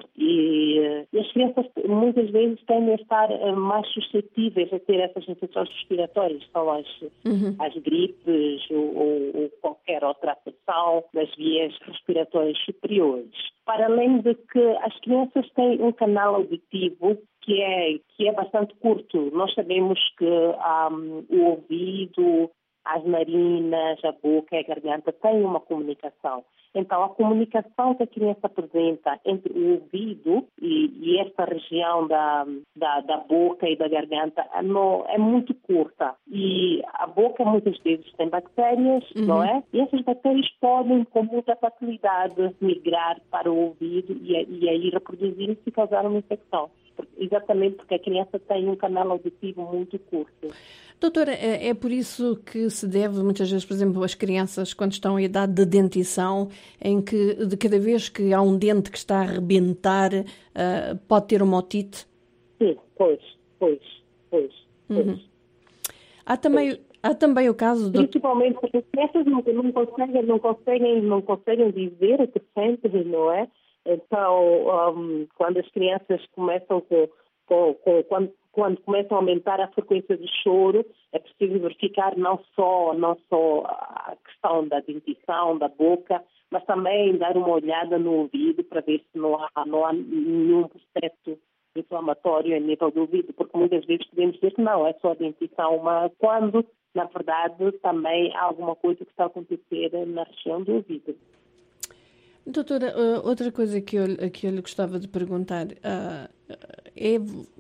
e, e as crianças, muitas vezes, tendem a estar mais suscetíveis a ter essas infecções respiratórias, são as, uhum. as gripes ou, ou, ou qualquer outra afecção das vias respiratórias superiores. Para além de que as crianças têm um canal auditivo que é, que é bastante curto. Nós sabemos que um, o ouvido, as narinas, a boca e a garganta têm uma comunicação. Então, a comunicação que a criança apresenta entre o ouvido e, e esta região da, da, da boca e da garganta não, é muito curta. E a boca muitas vezes tem bactérias, uhum. não é? E essas bactérias podem, com muita facilidade, migrar para o ouvido e, e aí reproduzir-se e causar uma infecção. Exatamente porque a criança tem um canal auditivo muito curto. Doutora, é por isso que se deve, muitas vezes, por exemplo, as crianças, quando estão em idade de dentição, em que de cada vez que há um dente que está a arrebentar, uh, pode ter uma otite? Sim, pois, pois, pois. pois. Uhum. Há, também, pois. há também o caso... Do... Principalmente porque as crianças não, não, conseguem, não, conseguem, não conseguem dizer o que sentem, não é? Então, um, quando as crianças começam com, com, com quando, quando começam a aumentar a frequência de choro, é preciso verificar não só, não só a questão da dentição, da boca, mas também dar uma olhada no ouvido para ver se não há, não há nenhum processo inflamatório a nível do ouvido, porque muitas vezes podemos dizer que não, é só a dentição, mas quando, na verdade, também há alguma coisa que está a acontecer na região do ouvido. Doutora, outra coisa que eu, que eu lhe gostava de perguntar, uh, é,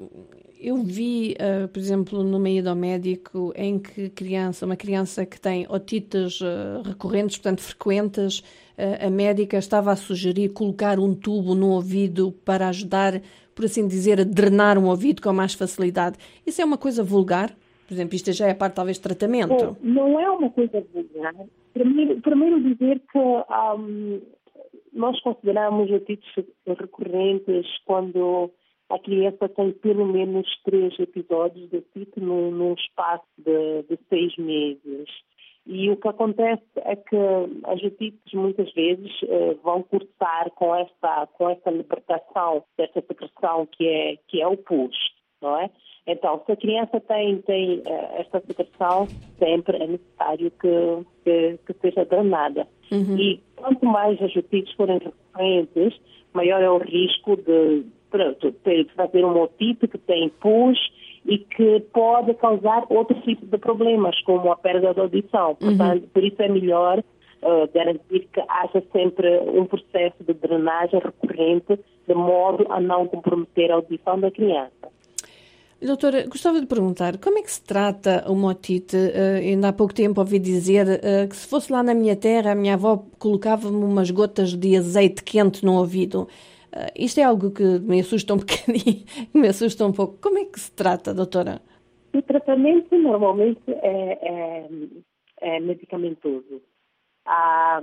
eu vi, uh, por exemplo, no meio do médico, em que criança, uma criança que tem otites uh, recorrentes, portanto frequentes, uh, a médica estava a sugerir colocar um tubo no ouvido para ajudar, por assim dizer, a drenar um ouvido com mais facilidade. Isso é uma coisa vulgar? Por exemplo, isto já é parte, talvez, de tratamento? Não, não é uma coisa vulgar. Primeiro, primeiro dizer que... Um, nós consideramos otites recorrentes quando a criança tem pelo menos três episódios de otite num, num espaço de, de seis meses. E o que acontece é que as otites muitas vezes eh, vão cursar com esta, com esta libertação desta secreção que é, que é o pus, não é? Então, se a criança tem, tem esta secreção, sempre é necessário que, que, que seja drenada. Uhum. E quanto mais as otites forem recorrentes, maior é o risco de, pronto, fazer uma otite que tem pus e que pode causar outros tipos de problemas, como a perda da audição. Portanto, uhum. por isso é melhor uh, garantir que haja sempre um processo de drenagem recorrente, de modo a não comprometer a audição da criança. Doutora, gostava de perguntar, como é que se trata uma otite? Uh, ainda há pouco tempo ouvi dizer uh, que se fosse lá na minha terra, a minha avó colocava-me umas gotas de azeite quente no ouvido. Uh, isto é algo que me assusta um bocadinho, me assusta um pouco. Como é que se trata, doutora? O tratamento normalmente é, é, é medicamentoso. Ah,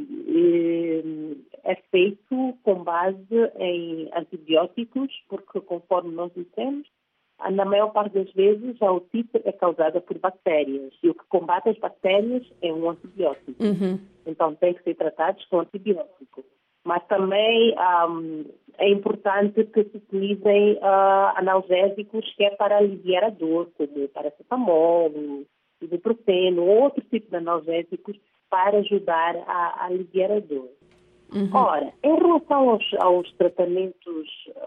é feito com base em antibióticos, porque conforme nós dissemos, na maior parte das vezes a otite é causada por bactérias e o que combate as bactérias é um antibiótico. Uhum. Então tem que ser tratados com antibiótico. Mas também um, é importante que se utilizem uh, analgésicos que é para aliviar a dor, como paracetamol, ibuprofeno, outro tipo de analgésicos para ajudar a, a aliviar a dor. Uhum. Ora, em relação aos, aos tratamentos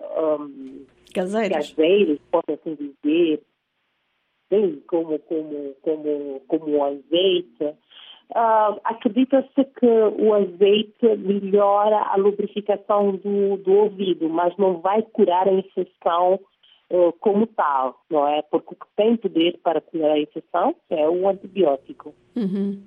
um, caseiros, caseiros, pode assim dizer, sim, como, como, como, como o azeite, uh, acredita-se que o azeite melhora a lubrificação do, do ouvido, mas não vai curar a infecção uh, como tal, não é? Porque o que tem poder para curar a infecção é o antibiótico. Uhum.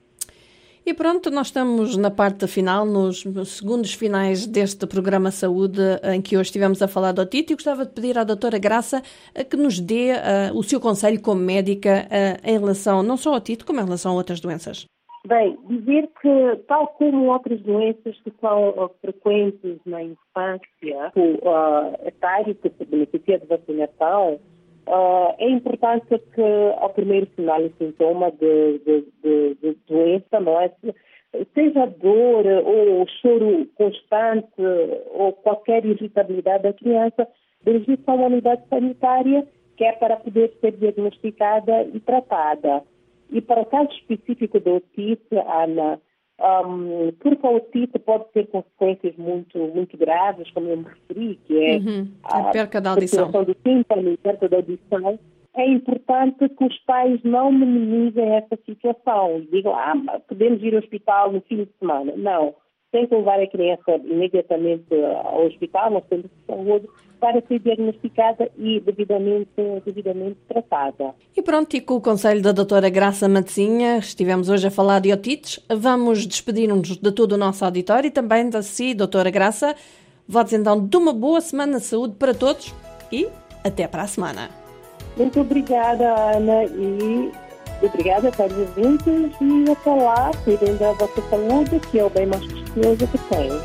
E pronto, nós estamos na parte final, nos segundos finais deste programa Saúde, em que hoje estivemos a falar de otite, e gostava de pedir à doutora Graça que nos dê uh, o seu conselho como médica uh, em relação, não só ao otite, como em relação a outras doenças. Bem, dizer que, tal como outras doenças que são uh, frequentes na infância, o uh, etário que se beneficia de vacinação, Uh, é importante que ao primeiro sinal e sintoma de, de, de, de doença, não é? Seja dor ou choro constante ou qualquer irritabilidade da criança, dirigir-se a uma unidade sanitária que é para poder ser diagnosticada e tratada. E para o caso específico da otite, Ana, Um, porque a otite pode ter consequências muito, muito graves, como eu me referi, que é uhum. a perca da audição. do tímpano e perca da audição. É importante que os pais não minimizem essa situação e digam, ah, podemos ir ao hospital no fim de semana. Não. Tem que levar a criança imediatamente ao hospital, no centro de saúde, para ser diagnosticada e devidamente, devidamente tratada. E pronto, e com o conselho da doutora Graça Matezinha, estivemos hoje a falar de otites, vamos despedir-nos de todo o nosso auditório e também da si, doutora Graça. Votos então de uma boa semana de saúde para todos e até para a semana. Muito obrigada, Ana, e obrigada, caros ouvintes, e até lá, cuidem da vossa saúde, que é o bem mais precioso que tenho.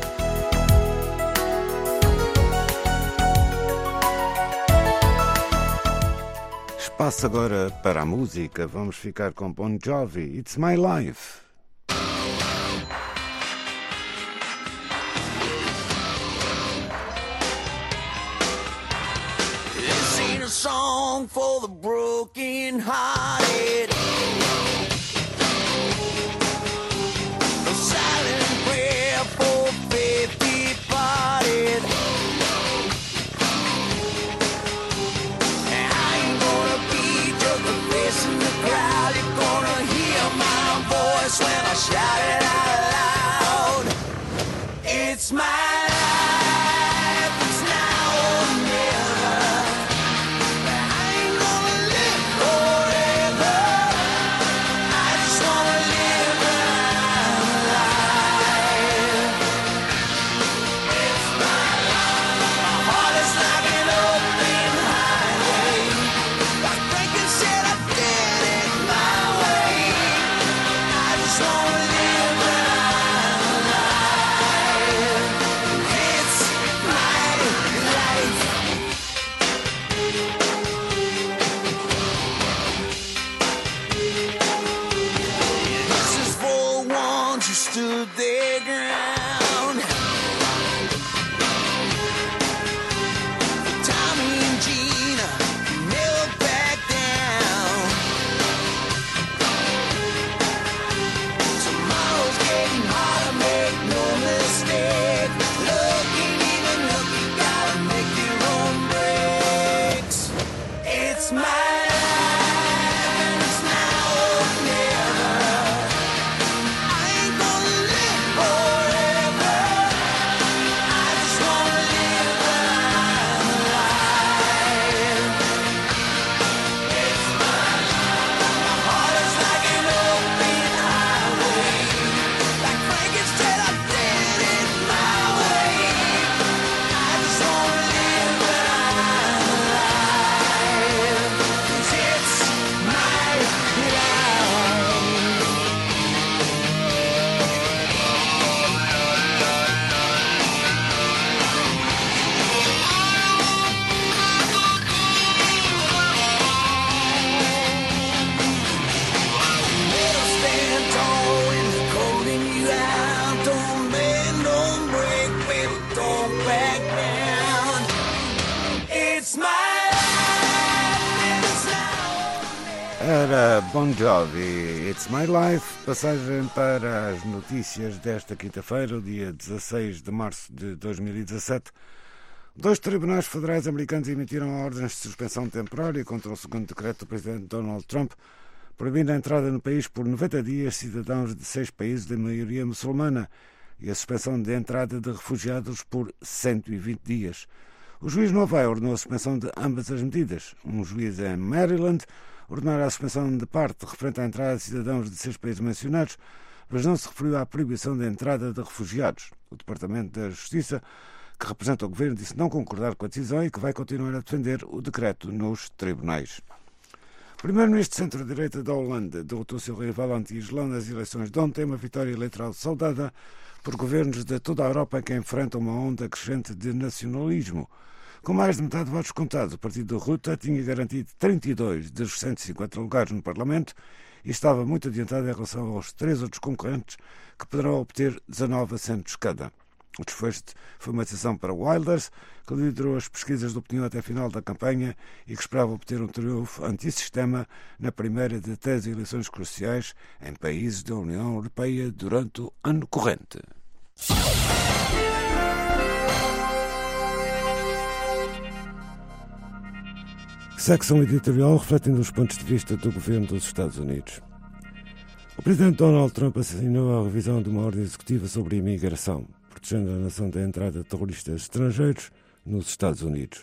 Espaço agora para a música. Vamos ficar com Bon Jovi, It's My Life. This ain't a song for the broken hearted. A silent prayer for faith departed. In the crowd, you're gonna hear my voice when I shout it out loud. It's my life, it's now or never. I ain't gonna live forever. I just wanna live my life. It's my life. My heart is like an open highway. Like Franklin said, I stood their ground. Tommy and Gina never back down. Tomorrow's getting harder, make no mistake. Looking even look, you gotta make it Era Bon Jovi, It's My Life, passagem para as notícias desta quinta-feira, o dia dezasseis de março de dois mil e dezassete. Dois tribunais federais americanos emitiram ordens de suspensão temporária contra o segundo decreto do presidente Donald Trump, proibindo a entrada no país por noventa dias cidadãos de seis países de maioria muçulmana e a suspensão de entrada de refugiados por cento e vinte dias. O juiz no Havaí ordenou a suspensão de ambas as medidas. Um juiz em Maryland ordenara a suspensão de parte referente à entrada de cidadãos de seis países mencionados, mas não se referiu à proibição de entrada de refugiados. O Departamento da Justiça, que representa o governo, disse não concordar com a decisão e que vai continuar a defender o decreto nos tribunais. O primeiro-ministro de centro-direita da Holanda derrotou seu rival anti-islão nas eleições de ontem, uma vitória eleitoral saudada por governos de toda a Europa que enfrentam uma onda crescente de nacionalismo. Com mais de metade de votos contados, o partido de Rutte tinha garantido trinta e dois dos cento e cinquenta lugares no Parlamento e estava muito adiantado em relação aos três outros concorrentes, que poderão obter dezanove assentos cada. O desfecho foi uma decisão para Wilders, que liderou as pesquisas de opinião até a final da campanha e que esperava obter um triunfo antissistema na primeira de três eleições cruciais em países da União Europeia durante o ano corrente. Secção editorial refletindo os pontos de vista do governo dos Estados Unidos. O presidente Donald Trump assinou a revisão de uma ordem executiva sobre a imigração, protegendo a nação da entrada de terroristas estrangeiros nos Estados Unidos.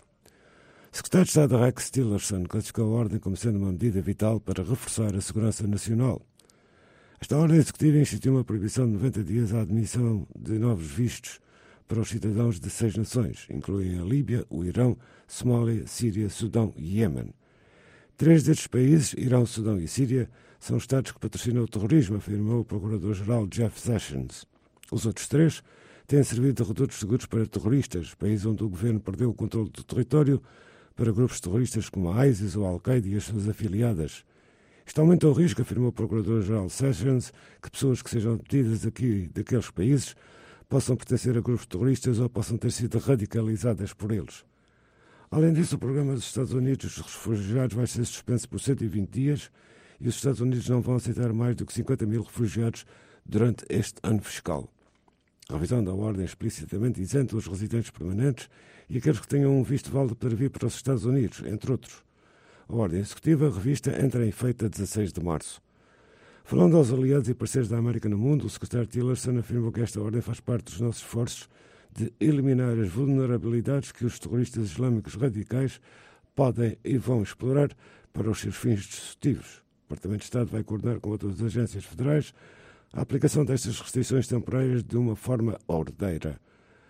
O secretário de Estado Rex Tillerson classificou a ordem como sendo uma medida vital para reforçar a segurança nacional. Esta ordem executiva instituiu uma proibição de noventa dias à admissão de novos vistos para os cidadãos de seis nações, incluem a Líbia, o Irão, Somália, Síria, Sudão e Iêmen. Três destes países, Irão, Sudão e Síria, são estados que patrocinam o terrorismo, afirmou o procurador-geral Jeff Sessions. Os outros três têm servido de redutos seguros para terroristas, países onde o governo perdeu o controle do território para grupos terroristas como a ISIS ou a Al-Qaeda e as suas afiliadas. Isto aumenta o risco, afirmou o procurador-geral Sessions, que pessoas que sejam detidas aqui daqueles países possam pertencer a grupos terroristas ou possam ter sido radicalizadas por eles. Além disso, o programa dos Estados Unidos dos refugiados vai ser suspenso por cento e vinte dias e os Estados Unidos não vão aceitar mais do que cinquenta mil refugiados durante este ano fiscal. A revisão da ordem explicitamente isenta os residentes permanentes e aqueles que tenham um visto válido para vir para os Estados Unidos, entre outros. A ordem executiva revista entra em efeito a dezasseis de março. Falando aos aliados e parceiros da América no mundo, o secretário Tillerson afirmou que esta ordem faz parte dos nossos esforços de eliminar as vulnerabilidades que os terroristas islâmicos radicais podem e vão explorar para os seus fins destrutivos. O Departamento de Estado vai coordenar com outras agências federais a aplicação destas restrições temporárias de uma forma ordeira.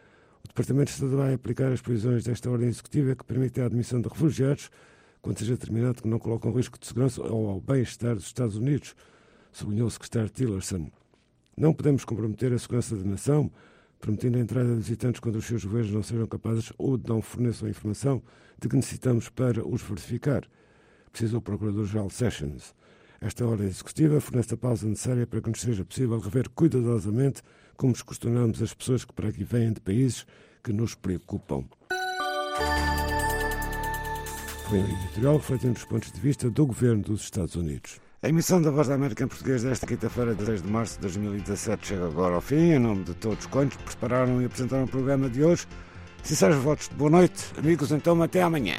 O Departamento de Estado vai aplicar as previsões desta ordem executiva que permite a admissão de refugiados quando seja determinado que não colocam risco de segurança ou ao bem-estar dos Estados Unidos, sublinhou o secretário Tillerson. Não podemos comprometer a segurança da nação, permitindo a entrada de visitantes quando os seus governos não sejam capazes ou não forneçam a informação de que necessitamos para os verificar, precisou o procurador-geral Sessions. Esta ordem executiva fornece a pausa necessária para que nos seja possível rever cuidadosamente como nos questionamos as pessoas que para aqui vêm de países que nos preocupam. Foi um editorial refletindo os pontos de vista do governo dos Estados Unidos. A emissão da Voz da América em português desta quinta-feira, dezasseis de março de dois mil e dezassete, chega agora ao fim. Em nome de todos quantos prepararam e apresentaram o programa de hoje, sinceros votos de boa noite. Amigos, então até amanhã.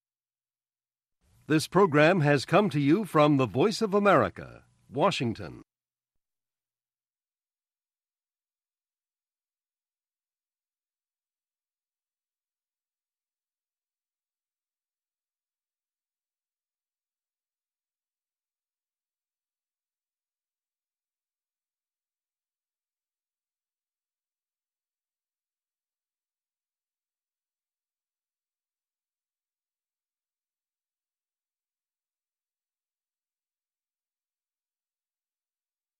This program has come to you from the Voice of America, Washington.